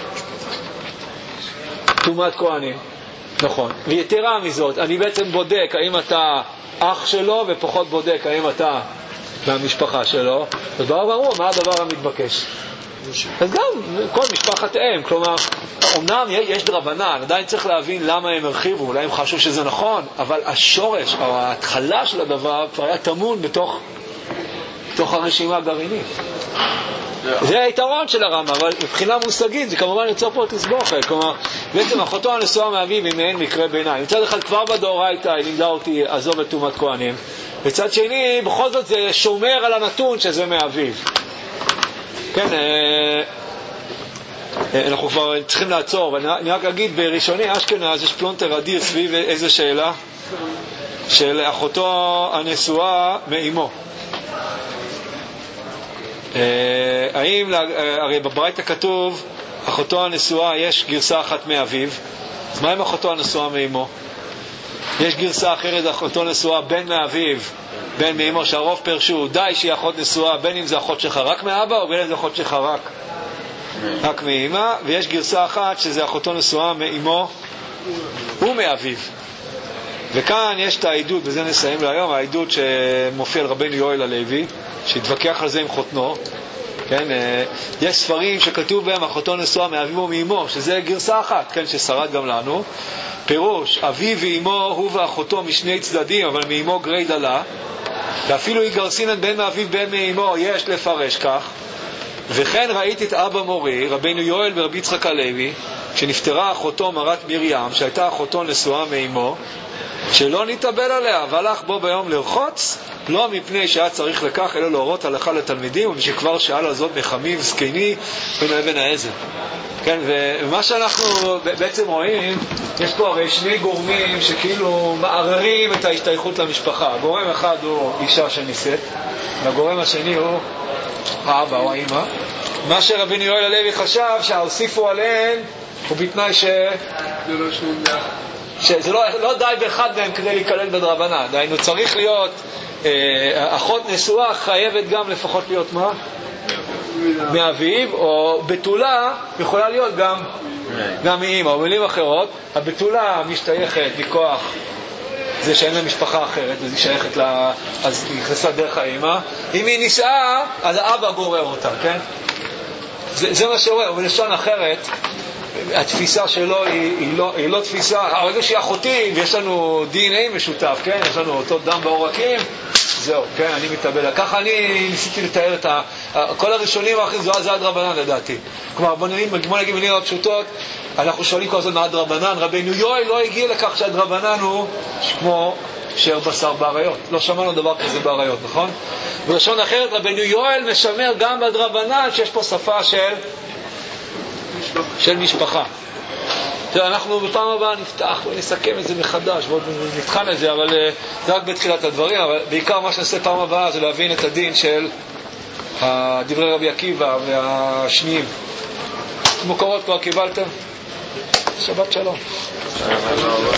תומת כהנים, נכון, ויתרה מזאת, אני בעצם בודק האם אתה אח שלו ופחות בודק האם אתה מהמשפחה שלו, אז ברור מה הדבר המתבקש. אז גם כל משפחת אם, כלומר אומנם יש דרבנן, עדיין צריך להבין למה הם הרחיבו, אולי הם חשבו שזה נכון, אבל השורש או ההתחלה של הדבר כבר היה תמון בתוך הרשימה הגרעינית. זה היתרון של הרמב"ם, אבל מבחינה מושגית זה כמובן יוצר פה תסבוכת. כלומר, בעצם אחותו הנשואה מאביו היא מעין מקרה ביניים. מצד אחד כבר בדאורייתא היא לימדה אותי עזוב את תומת כהנים, מצד שני בכל זאת זה שומר על הנתון שזה מאביו. כן, אנחנו כבר צריכים לעצור, ואני רק אגיד בראשוני אשכנז יש פלונטר אדיר סביב איזה שאלה של אחותו הנשואה מאמו. האם, הרי בברייתא כתוב אחותו הנשואה יש גרסה אחת מאביו, אז מה עם אחותו הנשואה מאמו? יש גרסה אחרת, אחותו נשואה בין מאביו בין מאמו, שהרוב פרשו די שהיא אחות נשואה, בין אם זה אחות שלך רק מאבא או בין אם זה אחות שלך רק מאמא, ויש גרסה אחת שזה אחותו נשואה מאמו ומאביו. וכאן יש את העדות, בזה נסיים להיום, העדות שמופיע על רבנו יואל הלוי שהתווכח על זה עם חותנו, כן? יש ספרים שכתוב בהם אחותו נשואה מאביו ומאמו, שזה גרסה אחת, כן? ששרד גם לנו, פירוש אביו ואמו הוא ואחותו משני צדדים אבל מאמו גרי דלה, ואפילו היא גרסינן בין מאביו בין מאמו, יש לפרש כך. וכן ראיתי את אבא מורי רבנו יואל ורבי יצחק הלוי כשנפטרה אחותו מרת מרים שהייתה אחותו נשואה מאמו, שלא נתאבל עליה והלך בו ביום לרחוץ, לא מפני שהיה צריך לכך אלא להורות הלכה לתלמידים, ומשכבר שאל על זאת מחמיב זקני בן אבן העזר. כן, ומה שאנחנו בעצם רואים, יש פה הרי שני גורמים שכאילו מערערים את ההשתייכות למשפחה. גורם אחד הוא אישה שנישאת, והגורם השני הוא האבא או האמא. מה שרבנו יואל הלוי חשב שהוסיפו עליהן הוא בתנאי שזה לא די באחד מהם כדי להיכלל בדרבנן. דהיינו צריך להיות אחות נשואה חייבת גם לפחות להיות מה? מאביו, או בתולה יכולה להיות גם מאמא. או במילים אחרות, הבתולה משתייכת מכוח זה שאין לה משפחה אחרת, אז היא שייכת לה, אז היא נכנסה דרך האמא. אם היא נישאה, אז האבא גורר אותה, כן? זה מה שאומר, בלשון אחרת התפיסה שלו היא לא תפיסה, הרגע שהיא אחותי ויש לנו DNA משותף, כן? יש לנו אותו דם בעורקים, זהו, כן? אני מתאבל. ככה אני ניסיתי לתאר את כל הראשונים האחרים, זה הדרבנן לדעתי. כלומר, בוא נגיד מילים פשוטות, אנחנו שואלים כל הזמן מה הדרבנן, רבנו יואל לא הגיע לכך שהדרבנן הוא כמו שאר בשר בעריות. לא שמענו דבר כזה בעריות, נכון? בלשון אחרת, רבנו יואל משמר גם בדרבנן שיש פה שפה של משפחה. אנחנו בפעם הבאה נפתח ונסכם את זה מחדש ועוד נבחן את זה, אבל זה רק בתחילת הדברים. אבל בעיקר מה שנעשה פעם הבאה זה להבין את הדין של דברי רבי עקיבא והשניים. מוקרות כבר קיבלתם? שבת שלום.